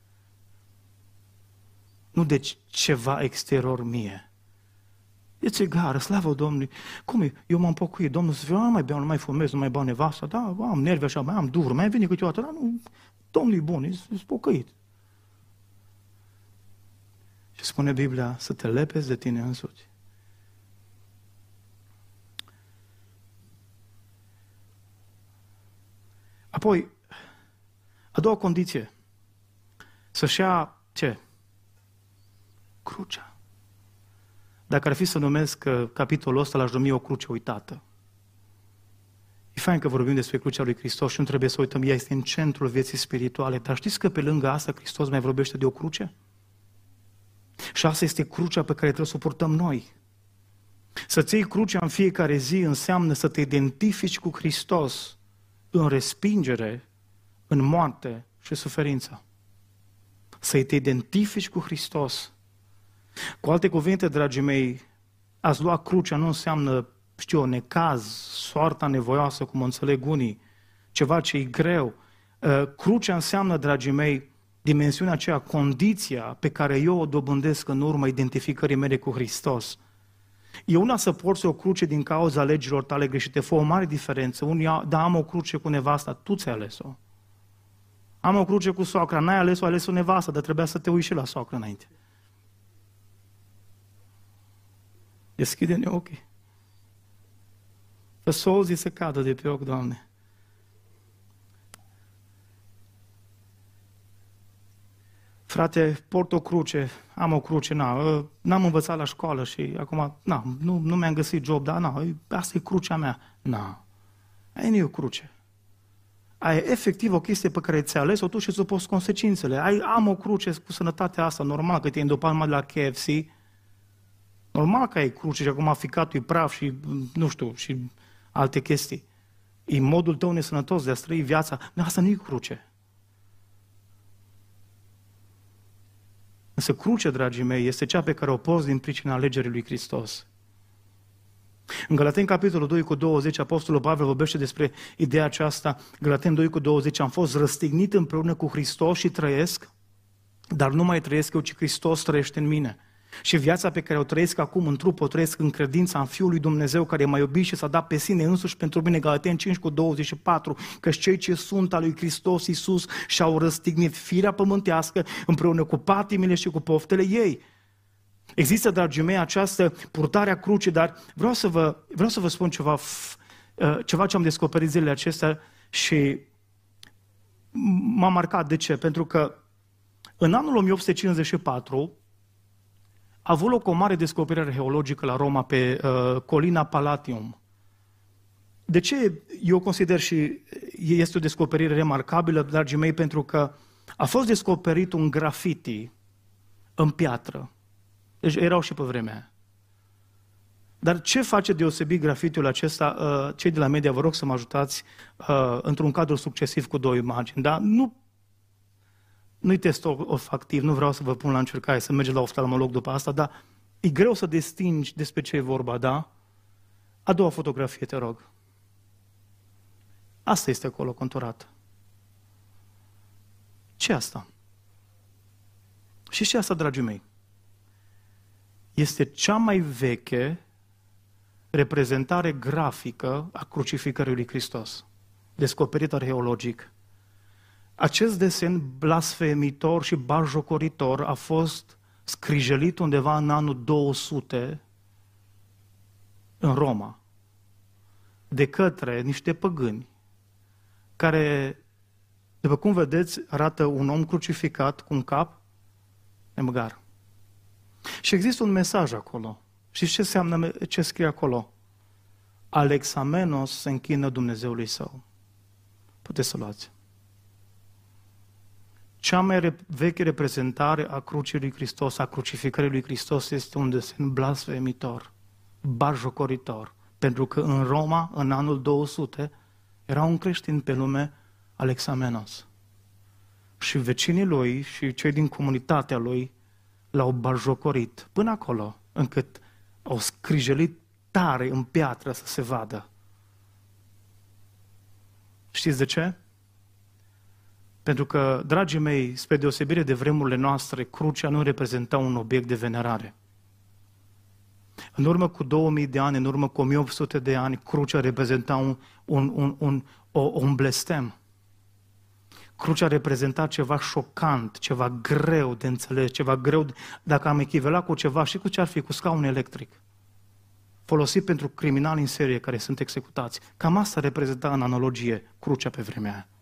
Nu de ceva exterior mie. E țigară, slavă Domnului. Cum e? Eu m-am pocăit, Domnul să fie, nu mai beau, nu mai fumez, nu mai beau nevasta, da, am nervi așa, mai am dur, mai vine câteodată, dar nu, Domnul e bun, e pocăit. Și spune Biblia să te lepezi de tine însuți. Apoi, a doua condiție, să-și ia ce? Crucea. Dacă ar fi să numesc capitolul ăsta, l-aș numi o cruce uitată. E fain că vorbim despre crucea lui Hristos și nu trebuie să uităm, ea este în centrul vieții spirituale, dar știți că pe lângă asta Hristos mai vorbește de o cruce? Și asta este crucea pe care trebuie să o purtăm noi. Să-ți iei crucea în fiecare zi înseamnă să te identifici cu Hristos în respingere, în moarte și suferință. Să te identifici cu Hristos. Cu alte cuvinte, dragii mei, ați lua crucea nu înseamnă, necaz, soarta nevoioasă, cum o înțeleg unii, ceva ce e greu. Crucea înseamnă, dragii mei, dimensiunea aceea, condiția pe care eu o dobândesc în urma identificării mele cu Hristos. E una să porți o cruce din cauza legilor tale greșite, fă o mare diferență. Unii, da, am o cruce cu nevasta, tu ți-ai ales-o. Am o cruce cu soacra, n-ai ales-o, ai ales-o nevasta, dar trebuia să te uiți și la soacră înainte. Deschide-ne ochii. Fă solzii să cadă de pe ochi, Doamne. Frate, port o cruce, am o cruce, n-am învățat la școală și acum, nu mi-am găsit job, dar asta e crucea mea. Aia nu e o cruce. Aia e efectiv o chestie pe care ți-ai ales-o tu și suporți consecințele. Am o cruce cu sănătatea asta, normal că te-ai îndopat numai de la KFC, normal că ai cruce și acum ficatul e praf și, și alte chestii. E modul tău nesănătos de a trăi viața. Asta nu e cruce. Însă crucea, dragii mei, este cea pe care o porți din pricina alegerii lui Hristos. În Galateni, capitolul 2 cu 20, Apostolul Pavel vorbește despre ideea aceasta. Galateni 2 cu 20, am fost răstignit împreună cu Hristos și trăiesc, dar nu mai trăiesc eu, ci Hristos trăiește în mine. Și viața pe care o trăiesc acum în trup, o trăiesc în credința în Fiul lui Dumnezeu, care m-a iubit și s-a dat pe sine însuși pentru mine. Galateni 5 cu 24, că cei ce sunt al lui Hristos Iisus și-au răstignit firea pământească împreună cu patimile și cu poftele ei. Există, dragii mei, această purtare a crucii, dar vreau să vă spun ceva ce am descoperit zilele acestea și m-a marcat. De ce? Pentru că în anul 1854 a avut loc o mare descoperire arheologică la Roma pe colina Palatium. De ce eu consider și este o descoperire remarcabilă, dragii mei? Pentru că a fost descoperit un graffiti în piatră. Deci erau și pe vremea aia. Dar ce face deosebit grafitiul acesta? Cei de la media, vă rog să mă ajutați într-un cadru succesiv cu 2 imagini. Dar nu-i test olfactiv, nu vreau să vă pun la încercare să mergeți la oftalmolog după asta, dar e greu să distingi despre ce e vorba, da? A doua fotografie, te rog. Asta este acolo conturat. Ce asta? Și asta, dragii mei, este cea mai veche reprezentare grafică a crucificării lui Hristos, descoperit arheologic. Acest desen blasfemitor și batjocoritor a fost scrijelit undeva în anul 200 în Roma, de către niște păgâni, care, după cum vedeți, arată un om crucificat cu un cap nemăgar. Și există un mesaj acolo. Și ce scrie acolo? Alexamenos se închină Dumnezeului său. Puteți să luați. Cea mai veche reprezentare a crucii lui Hristos, a crucificării lui Hristos, este un desen blasfemitor, batjocoritor. Pentru că în Roma, în anul 200, era un creștin pe nume Alexamenos. Și vecinii lui și cei din comunitatea lui l-au batjocorit până acolo, încât au scrijelit tare în piatră să se vadă. Știți de ce? Pentru că, dragii mei, spre deosebire de vremurile noastre, crucea nu reprezenta un obiect de venerare. În urmă cu 2000 de ani, în urmă cu 1800 de ani, crucea reprezenta un blestem. Crucea reprezenta ceva șocant, ceva greu de înțeles, ceva greu, dacă am echivalat cu ceva, și cu ce ar fi? Cu scaun electric. Folosit pentru criminali în serie care sunt executați. Cam asta reprezenta în analogie crucea pe vremea aia.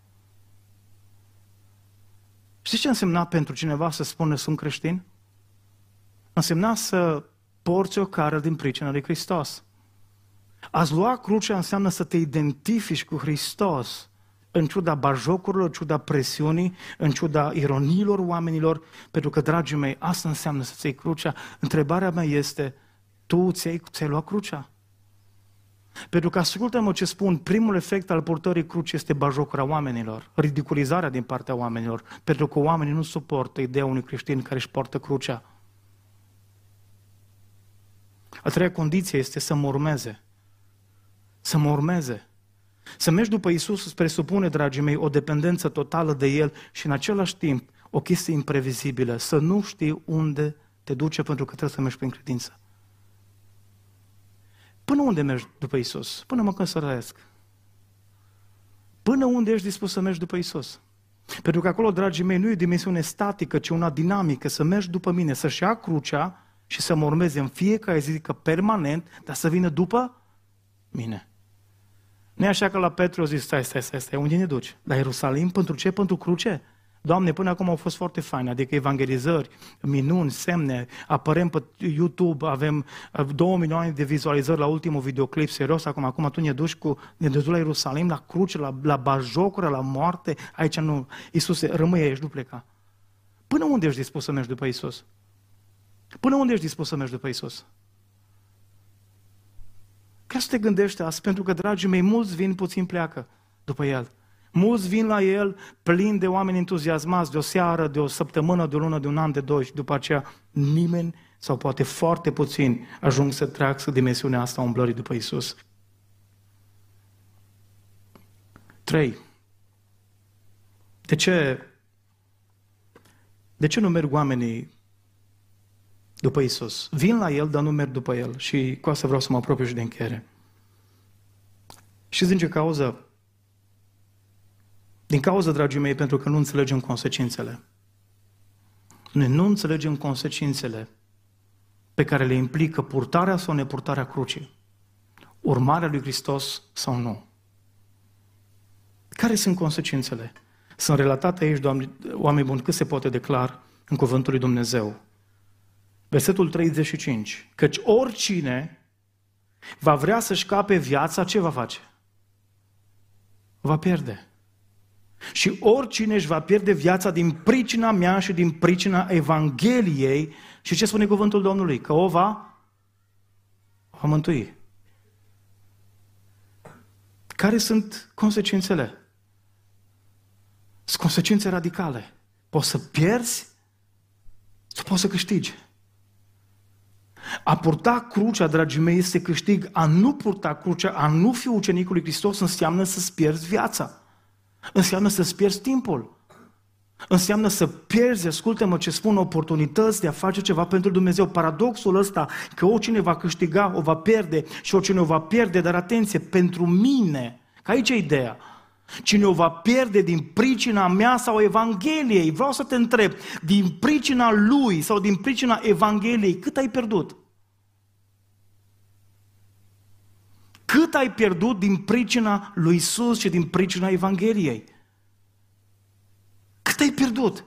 Știți ce însemna pentru cineva să spună sunt creștin? Însemna să porți o cară din pricina lui Hristos. A-ți lua crucea înseamnă să te identifici cu Hristos, în ciuda bajocurilor, în ciuda presiunii, în ciuda ironiilor oamenilor, pentru că, dragii mei, asta înseamnă să-ți iei crucea. Întrebarea mea este, tu ți-ai luat crucea? Pentru că, ascultă-mă ce spun, primul efect al purtării crucii este bajocura oamenilor, ridiculizarea din partea oamenilor, pentru că oamenii nu suportă ideea unui creștin care își poartă crucea. A treia condiție este să mă urmeze. Să mă urmeze. Să mergi după Iisus presupune, dragii mei, o dependență totală de El și în același timp o chestie imprevizibilă, să nu știi unde te duce pentru că trebuie să mergi prin credință. Până unde mergi după Iisus? Până mă căsăresc. Până unde ești dispus să mergi după Iisus? Pentru că acolo, dragii mei, nu e o dimensiune statică, ci una dinamică, să mergi după mine, să-și ia crucea și să mă urmeze în fiecare zi, că permanent, dar să vină după mine. Nu e așa că la Petru a zis, stai, unde ne duci? La Ierusalim? Pentru ce? Pentru cruce? Doamne, până acum au fost foarte faine, adică evangelizări, minuni, semne, apărăm pe YouTube, avem 2 milioane de vizualizări la ultimul videoclip, serios, acum tu ne duci la Ierusalim, la cruce, la bajocură, la moarte, aici nu, Iisuse, rămâi aici, nu pleca. Până unde ești dispus să mergi după Iisus? Până unde ești dispus să mergi după Iisus? Chiar să te gândești asta, pentru că, dragii mei, mulți vin, puțin pleacă după El. Mulți vin la El plini de oameni entuziasmați, de o seară, de o săptămână, de o lună, de un an, de 2 și după aceea nimeni sau poate foarte puțini ajung să treacă dimensiunea asta a umblării după Iisus. 3. De ce nu merg oamenii după Iisus? Vin la El, dar nu merg după El. Și cu asta vreau să mă apropiu și de încheiere. Și din ce cauză? Din cauza, dragii mei, pentru că nu înțelegem consecințele. Noi nu înțelegem consecințele pe care le implică purtarea sau nepurtarea crucii, urmarea lui Hristos sau nu. Care sunt consecințele? Sunt relatate aici, oameni buni, cât se poate declar în cuvântul lui Dumnezeu. Versetul 35. Căci oricine va vrea să-și scape viața, ce va face? Va pierde. Și oricine își va pierde viața din pricina mea și din pricina Evangheliei, și ce spune cuvântul Domnului? Că o va mântui. Care sunt consecințele? Sunt consecințe radicale. Poți să pierzi sau poți să câștigi. A purta crucea, dragii mei, este câștig. A nu purta crucea, a nu fi ucenicul lui Hristos, înseamnă să-ți pierzi viața. Înseamnă să-ți pierzi timpul. Înseamnă să pierzi, ascultă-mă ce spun, oportunități de a face ceva pentru Dumnezeu. Paradoxul ăsta, că oricine va câștiga, o va pierde, și oricine o va pierde, dar atenție, pentru mine, că aici e ideea, cine o va pierde din pricina mea sau Evangheliei, vreau să te întreb, din pricina lui sau din pricina Evangheliei, cât ai pierdut? Cât ai pierdut din pricina lui Iisus și din pricina Evangheliei? Cât ai pierdut?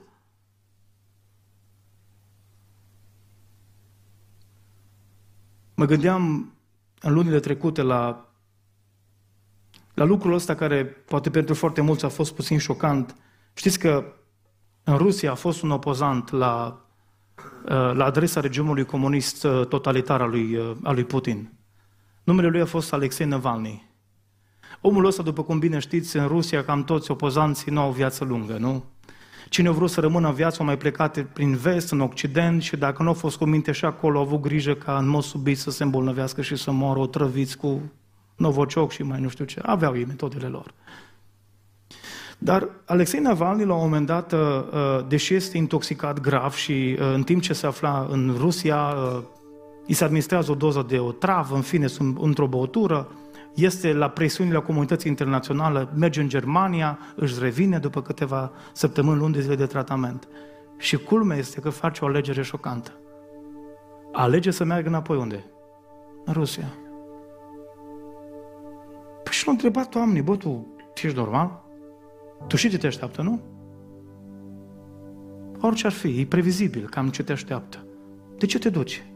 Mă gândeam în lunile trecute la lucrul ăsta care poate pentru foarte mulți a fost puțin șocant. Știți că în Rusia a fost un opozant la adresa regimului comunist totalitar al lui Putin. Numele lui a fost Alexei Navalny. Omul ăsta, după cum bine știți, în Rusia cam toți opozanții nu au viață lungă, nu? Cine a vrut să rămână în viață, au mai plecat prin vest, în Occident, și dacă nu au fost cu minte și acolo, au avut grijă ca în mod subit să se îmbolnăvească și să moară otrăviți cu novocioc și mai nu știu ce. Aveau ei metodele lor. Dar Alexei Navalny, la un moment dat, deși este intoxicat grav și în timp ce se afla în Rusia, îi se administrează o doză de otravă, în fine, într-o băutură, este la presiunile comunității internaționale, merge în Germania, își revine după câteva săptămâni, luni de zile de tratament. Și culmea este că face o alegere șocantă. Alege să meargă înapoi unde? În Rusia. Păi și l-au întrebat oamenii, bă, tu ești normal? Tu și ce te așteaptă, nu? Orice ar fi, e previzibil cam ce te așteaptă. De ce te duci?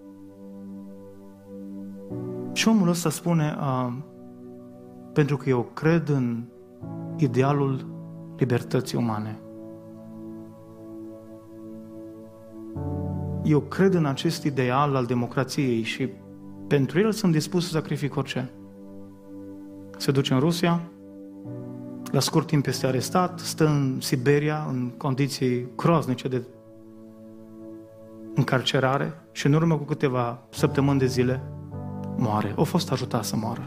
Și omul ăsta spune, pentru că eu cred în idealul libertății umane. Eu cred în acest ideal al democrației și pentru el sunt dispus să sacrific orice. Se duce în Rusia, la scurt timp este arestat, stă în Siberia în condiții groaznice de încarcerare și în urmă cu câteva săptămâni de zile moare. A fost ajutat să moară.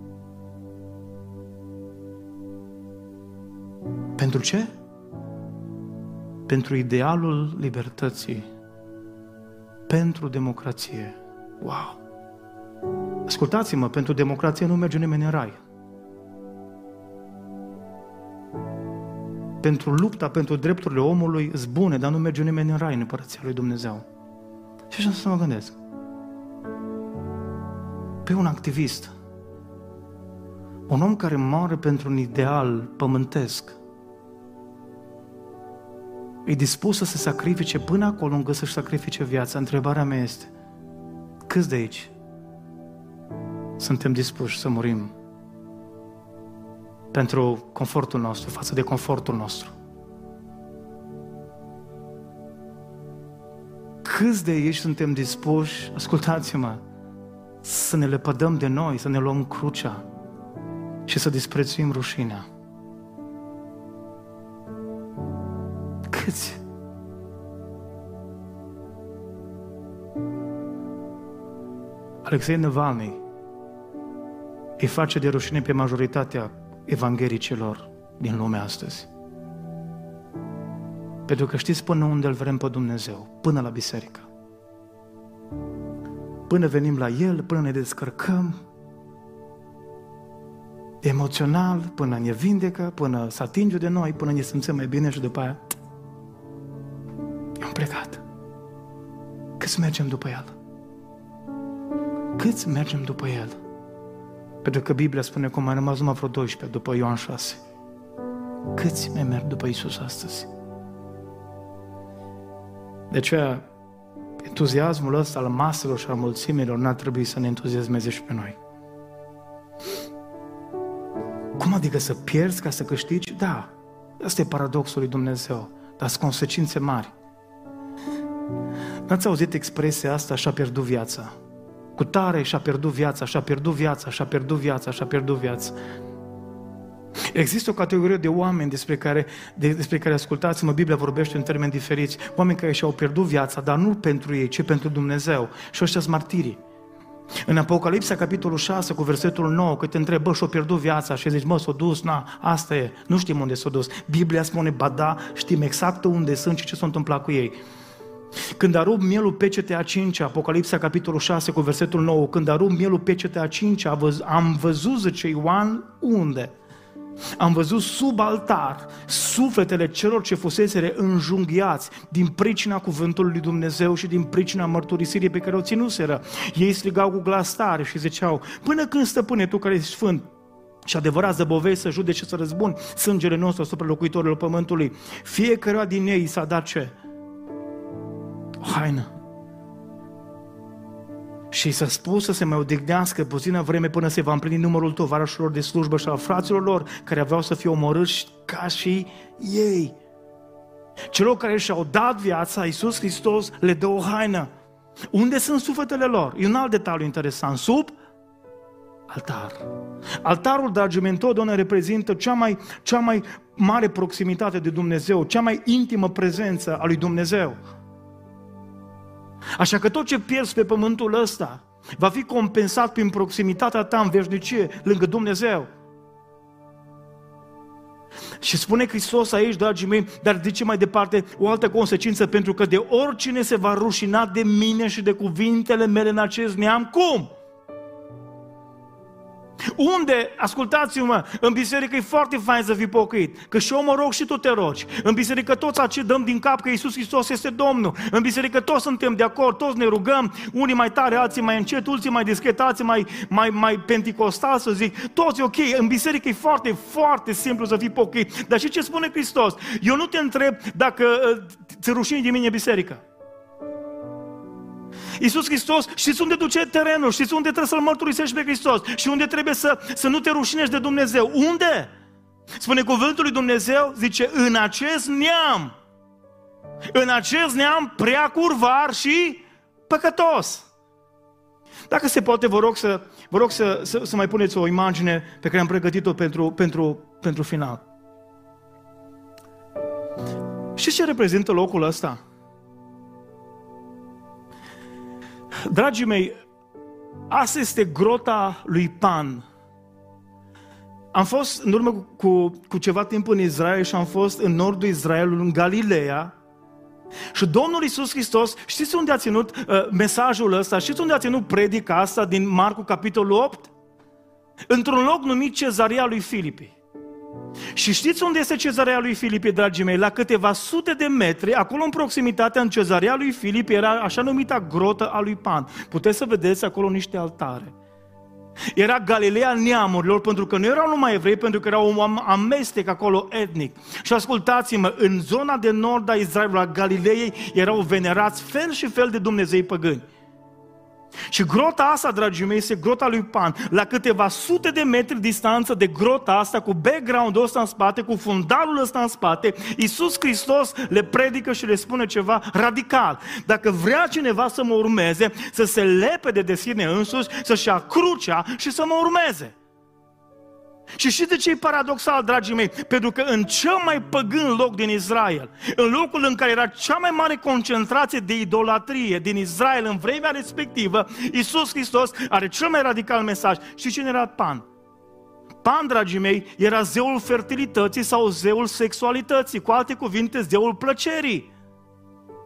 Pentru ce? Pentru idealul libertății. Pentru democrație. Wow! Ascultați-mă, pentru democrație nu merge nimeni în rai. Pentru lupta, pentru drepturile omului îs bune, dar nu merge nimeni în rai în Împărăția lui Dumnezeu. Și așa să mă gândesc. Pe un activist, un om care moare pentru un ideal pământesc, e dispus să se sacrifice până acolo încât să-și sacrifice viața. Întrebarea mea este, câți de aici suntem dispuși să murim pentru confortul nostru, față de confortul nostru? Câți de aici suntem dispuși, ascultați-mă, să ne lepădăm de noi, să ne luăm crucea și să disprețuim rușinea? Câți? Alexei Navalny îi face de rușine pe majoritatea evanghelicilor din lumea astăzi. Pentru că știți până unde îl vrem pe Dumnezeu? Până la biserică. Până venim la El, până ne descărcăm emoțional, până ne vindecă, până se atinge de noi, până ne simțim mai bine și după aia am plecat. Cât să mergem după El? Câți mergem după El? Pentru că Biblia spune că mai rămas numai vreo 12 după Ioan 6. Câți mai merg după Iisus astăzi? De aceea, entuziasmul ăsta al maselor și al mulțimilor n-ar trebui să ne entuziasmeze și pe noi. Cum adică să pierzi ca să câștigi? Da, asta e paradoxul lui Dumnezeu, dar sunt consecințe mari. N-ați auzit expresia asta, și-a pierdut viața? Cu tare și-a pierdut viața, și-a pierdut viața, și-a pierdut viața, și-a pierdut viața. Există o categorie de oameni despre care ascultați-mă, Biblia vorbește în termeni diferiți, oameni care și-au pierdut viața, dar nu pentru ei, ci pentru Dumnezeu. Și ăștia sunt martirii. În Apocalipsa, capitolul 6, cu versetul 9, că te întrebi, și-au pierdut viața și zici, s-au dus, asta e, nu știm unde s-au dus. Biblia spune, ba da, știm exact unde sunt și ce s-a întâmplat cu ei. Când a rupt mielul pecetea a 5-a, Apocalipsa, capitolul 6, cu versetul 9, când a rupt mielul pecetea a 5-a, am văzut, zice Ioan, unde? Am văzut sub altar sufletele celor ce fuseseră înjunghiați din pricina cuvântului lui Dumnezeu și din pricina mărturisirii pe care o ținuseră. Ei strigau cu glas tare și ziceau, până când, stăpâne, tu care ești sfânt și adevărat zăbovești să judeci și să răzbuni sângele nostru asupra locuitorilor pământului, fiecare din ei s-a dat ce? O haină. Și s-a spus să se mai odihnească puțină vreme până se va împlini numărul tovarășilor de slujbă și al fraților lor care aveau să fie omorâți ca și ei. Celor care și-au dat viața, Iisus Hristos le dă o haină. Unde sunt sufletele lor? E un alt detaliu interesant. Sub altar. Altarul, dragii mei, întotdeauna reprezintă cea mai mare proximitate de Dumnezeu, cea mai intimă prezență a lui Dumnezeu. Așa că tot ce pierzi pe pământul ăsta va fi compensat prin proximitatea ta în veșnicie lângă Dumnezeu. Și spune Hristos aici, dragii mei, dar zice mai departe o altă consecință, pentru că de oricine se va rușina de mine și de cuvintele mele în acest neam, cum? Unde, ascultați-mă, în biserică e foarte fain să fii pocăit, că și eu mă rog și tu te rogi. În biserică toți aici dăm din cap că Iisus Hristos este Domnul. În biserică toți suntem de acord, toți ne rugăm, unii mai tare, alții mai încet, alții mai discret, alții mai penticostal, să zic. Toți ok, în biserică e foarte, foarte simplu să fii pocăit. Dar și ce spune Hristos? Eu nu te întreb dacă ți rușini de mine biserică. Iisus Hristos, știți unde duce terenul, știți unde trebuie să-L mărturisești pe Hristos și unde trebuie să nu te rușinești de Dumnezeu. Unde? Spune cuvântul lui Dumnezeu, zice, în acest neam prea curvar și păcătos. Dacă se poate, vă rog să mai puneți o imagine pe care am pregătit-o pentru final. Știți ce reprezintă locul ăsta? Dragii mei, asta este grota lui Pan. Am fost în urmă cu ceva timp în Israel și am fost în nordul Israelului, în Galileea. Și Domnul Iisus Hristos, știți unde a ținut mesajul ăsta? Știți unde a ținut predica asta din Marcu, capitolul 8? Într-un loc numit Cezarea lui Filipi. Și știți unde este Cezarea lui Filipi, dragii mei? La câteva sute de metri, acolo în proximitate, în Cezarea lui Filipi, era așa numita grotă a lui Pan. Puteți să vedeți acolo niște altare. Era Galileea neamurilor, pentru că nu erau numai evrei, pentru că era un amestec acolo etnic. Și ascultați-mă, în zona de nord a Israelului, a Galileei, erau venerați fel și fel de Dumnezei păgâni. Și grota asta, dragii mei, este grota lui Pan. La câteva sute de metri distanță de grota asta, cu background-ul ăsta în spate, cu fundalul ăsta în spate, Iisus Hristos le predică și le spune ceva radical. Dacă vrea cineva să mă urmeze, să se lepede de sine însuși, să-și ia crucea și să mă urmeze. Și știți de ce e paradoxal, dragii mei? Pentru că în cel mai păgân loc din Israel, în locul în care era cea mai mare concentrație de idolatrie din Israel în vremea respectivă, Iisus Hristos are cel mai radical mesaj. Și cine era Pan? Pan, dragii mei, era zeul fertilității sau zeul sexualității, cu alte cuvinte, zeul plăcerii.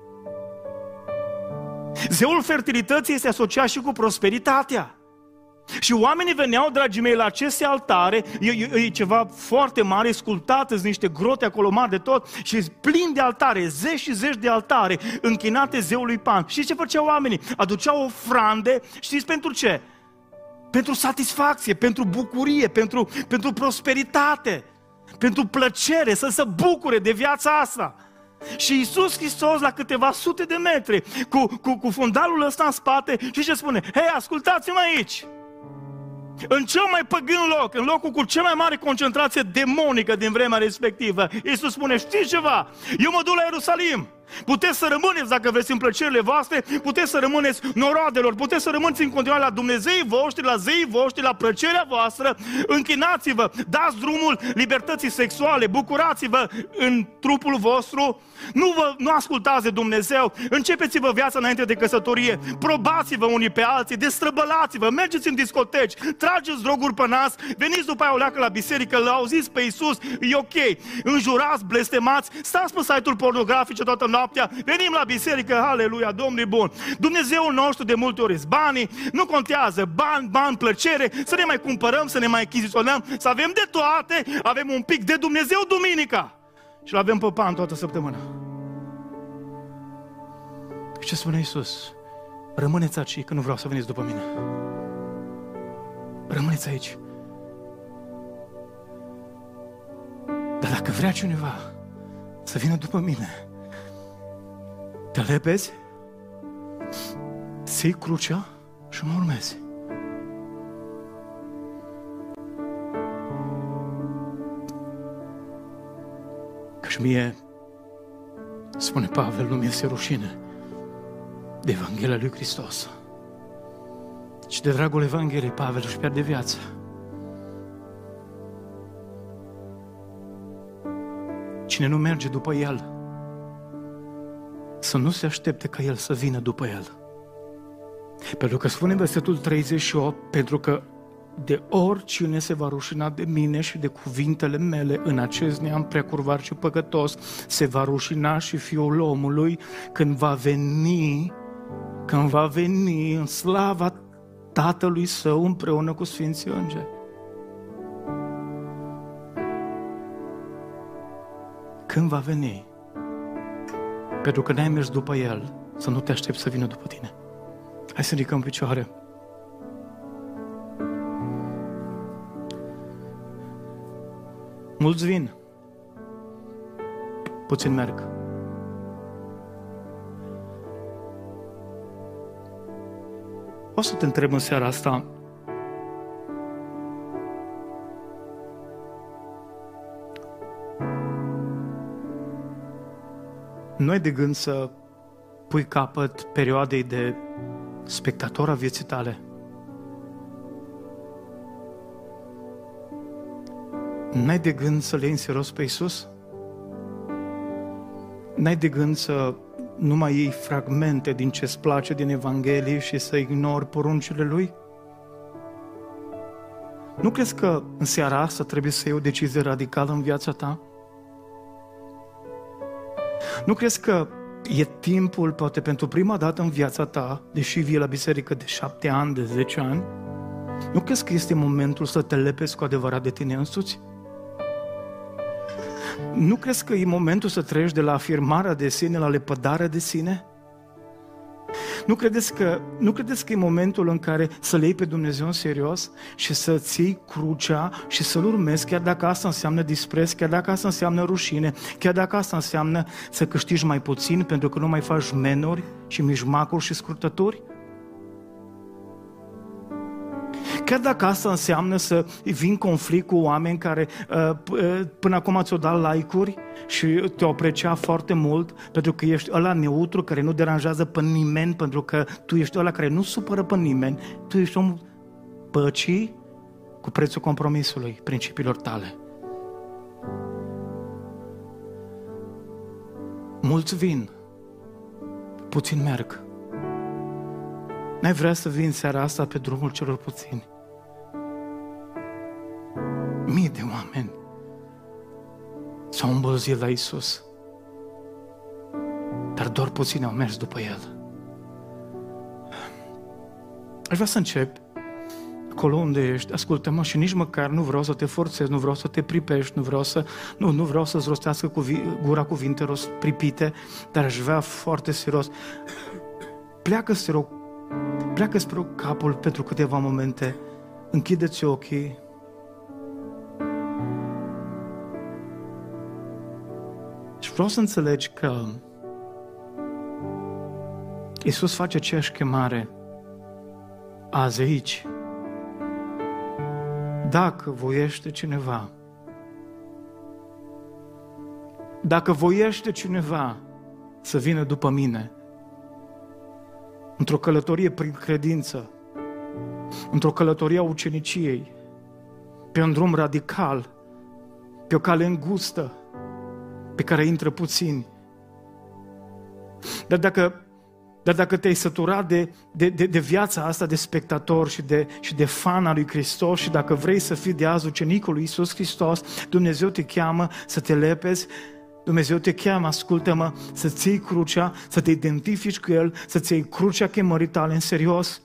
Zeul fertilității este asociat și cu prosperitatea. Și oamenii veneau, dragii mei, la aceste altare, e ceva foarte mare, sculptate, sunt niște grote acolo mari de tot și plin de altare, zeci și zeci de altare închinate zeului Pan. Știți ce făceau oamenii? Aduceau ofrande, știți pentru ce? Pentru satisfacție, pentru bucurie, pentru prosperitate, pentru plăcere, să se bucure de viața asta. Și Iisus Hristos, la câteva sute de metri, cu fundalul ăsta în spate, și ce spune? Hei, ascultați-mă aici! În cel mai păgân loc, în locul cu cea mai mare concentrație demonică din vremea respectivă, Iisus spune, știți ceva? Eu mă duc la Ierusalim. Puteți să rămâneți, dacă vreți, în plăcerile voastre, puteți să rămâneți noroadelor, puteți să rămâneți în continuare la Dumnezeii voștri, la zeii voștri, la plăcerea voastră, închinați-vă, dați drumul libertății sexuale, bucurați-vă în trupul vostru, nu ascultați de Dumnezeu, începeți-vă viața înainte de căsătorie, probați-vă unii pe alții, destrăbălați-vă, mergeți în discoteci, trageți droguri pe nas, veniți după aia o leacă la biserică, l-auziți pe Iisus, e ok, înjurați, blestemați, stați pe site-uri pornografice toată noaptea, venim la biserică, aleluia, Domnul e bun. Dumnezeul nostru de multe ori banii, nu contează, bani, plăcere, să ne mai cumpărăm, să ne mai achiziționăm, să avem de toate, avem un pic de Dumnezeu duminica și l-avem pe Pan toată săptămâna. Și ce spune Iisus? Rămâneți aici, că nu vreau să veniți după mine. Rămâneți aici. Dar dacă vrea cineva să vină după mine, te lepezi, ții crucea și mă urmezi. Căci mie, spune Pavel, nu mi-este rușine de Evanghelia lui Hristos. Și de dragul Evangheliei, Pavel își pierde viața. Cine nu merge după El, să nu se aștepte ca El să vină după El. Pentru că spune versetul 38, pentru că de oricine se va rușina de mine și de cuvintele mele în acest neam preacurvat și păcătos, se va rușina și Fiul omului când va veni în slava Tatălui Său împreună cu Sfinții Îngeri. Când va veni? Pentru că n-ai mers după El, să nu te aștepți să vină după tine. Hai să ridicăm picioare. Mulți vin, puțin merg. O să te întreb în seara asta, nu ai de gând să pui capăt perioadei de spectator a vieții tale? N-ai de gând să le iei în serios pe Iisus? N-ai de gând să nu mai iei fragmente din ce-ți place din Evanghelie și să ignori poruncile Lui? Nu crezi că în seara asta trebuie să iei o decizie radicală în viața ta? Nu crezi că e timpul, poate pentru prima dată în viața ta, deși vii la biserică de 7 ani, de 10 ani, nu crezi că este momentul să te lepezi cu adevărat de tine însuți? Nu crezi că e momentul să treci de la afirmarea de sine la lepădarea de sine? Nu credeți că e momentul în care să le iei pe Dumnezeu în serios și să-ți iei crucea și să-L urmezi, chiar dacă asta înseamnă dispreț, chiar dacă asta înseamnă rușine, chiar dacă asta înseamnă să câștigi mai puțin pentru că nu mai faci menuri și mijmacuri și scurtături? Chiar dacă asta înseamnă să vin conflict cu oameni care până acum ți-au dat like-uri și te-au apreciat foarte mult pentru că ești ăla neutru care nu deranjează pe nimeni, pentru că tu ești ăla care nu supără pe nimeni, tu ești omul păcii cu prețul compromisului, principiilor tale. Mulți vin, puțin merg. N-ai vrea să vii în seara asta pe drumul celor puțini? Mii de oameni s-au îmbălzit la Iisus, dar doar puțini au mers după El. Aș vrea să încep acolo unde ești, ascultă-mă, și nici măcar nu vreau să te forțez, nu vreau să te pripești, nu vreau să-ți rostească gura cuvinte pripite, dar aș vrea foarte serios. Pleacă-ți, rog, pleacă-ți capul pentru câteva momente, închide-ți ochii. Și vreau să înțelegi că Iisus face aceeași chemare azi aici. Dacă voiește cineva, să vină după mine, într-o călătorie prin credință, într-o călătorie a uceniciei, pe un drum radical, pe o cale îngustă, pe care intră puțini. Dar dacă te-ai săturat de viața asta de spectator și de fan al lui Hristos și dacă vrei să fii de azi ucenicul lui Iisus Hristos, Dumnezeu te cheamă să te lepezi, Dumnezeu te cheamă, ascultă-mă, să-ți iei crucea, să te identifici cu El, să-ți iei crucea chemării tale în serios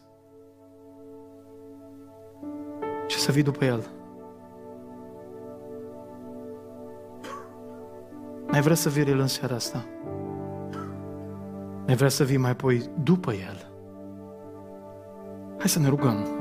și să vii după El. Mai vrea să vii El în seara asta? Mai vrea să vii mai apoi după El? Hai să ne rugăm.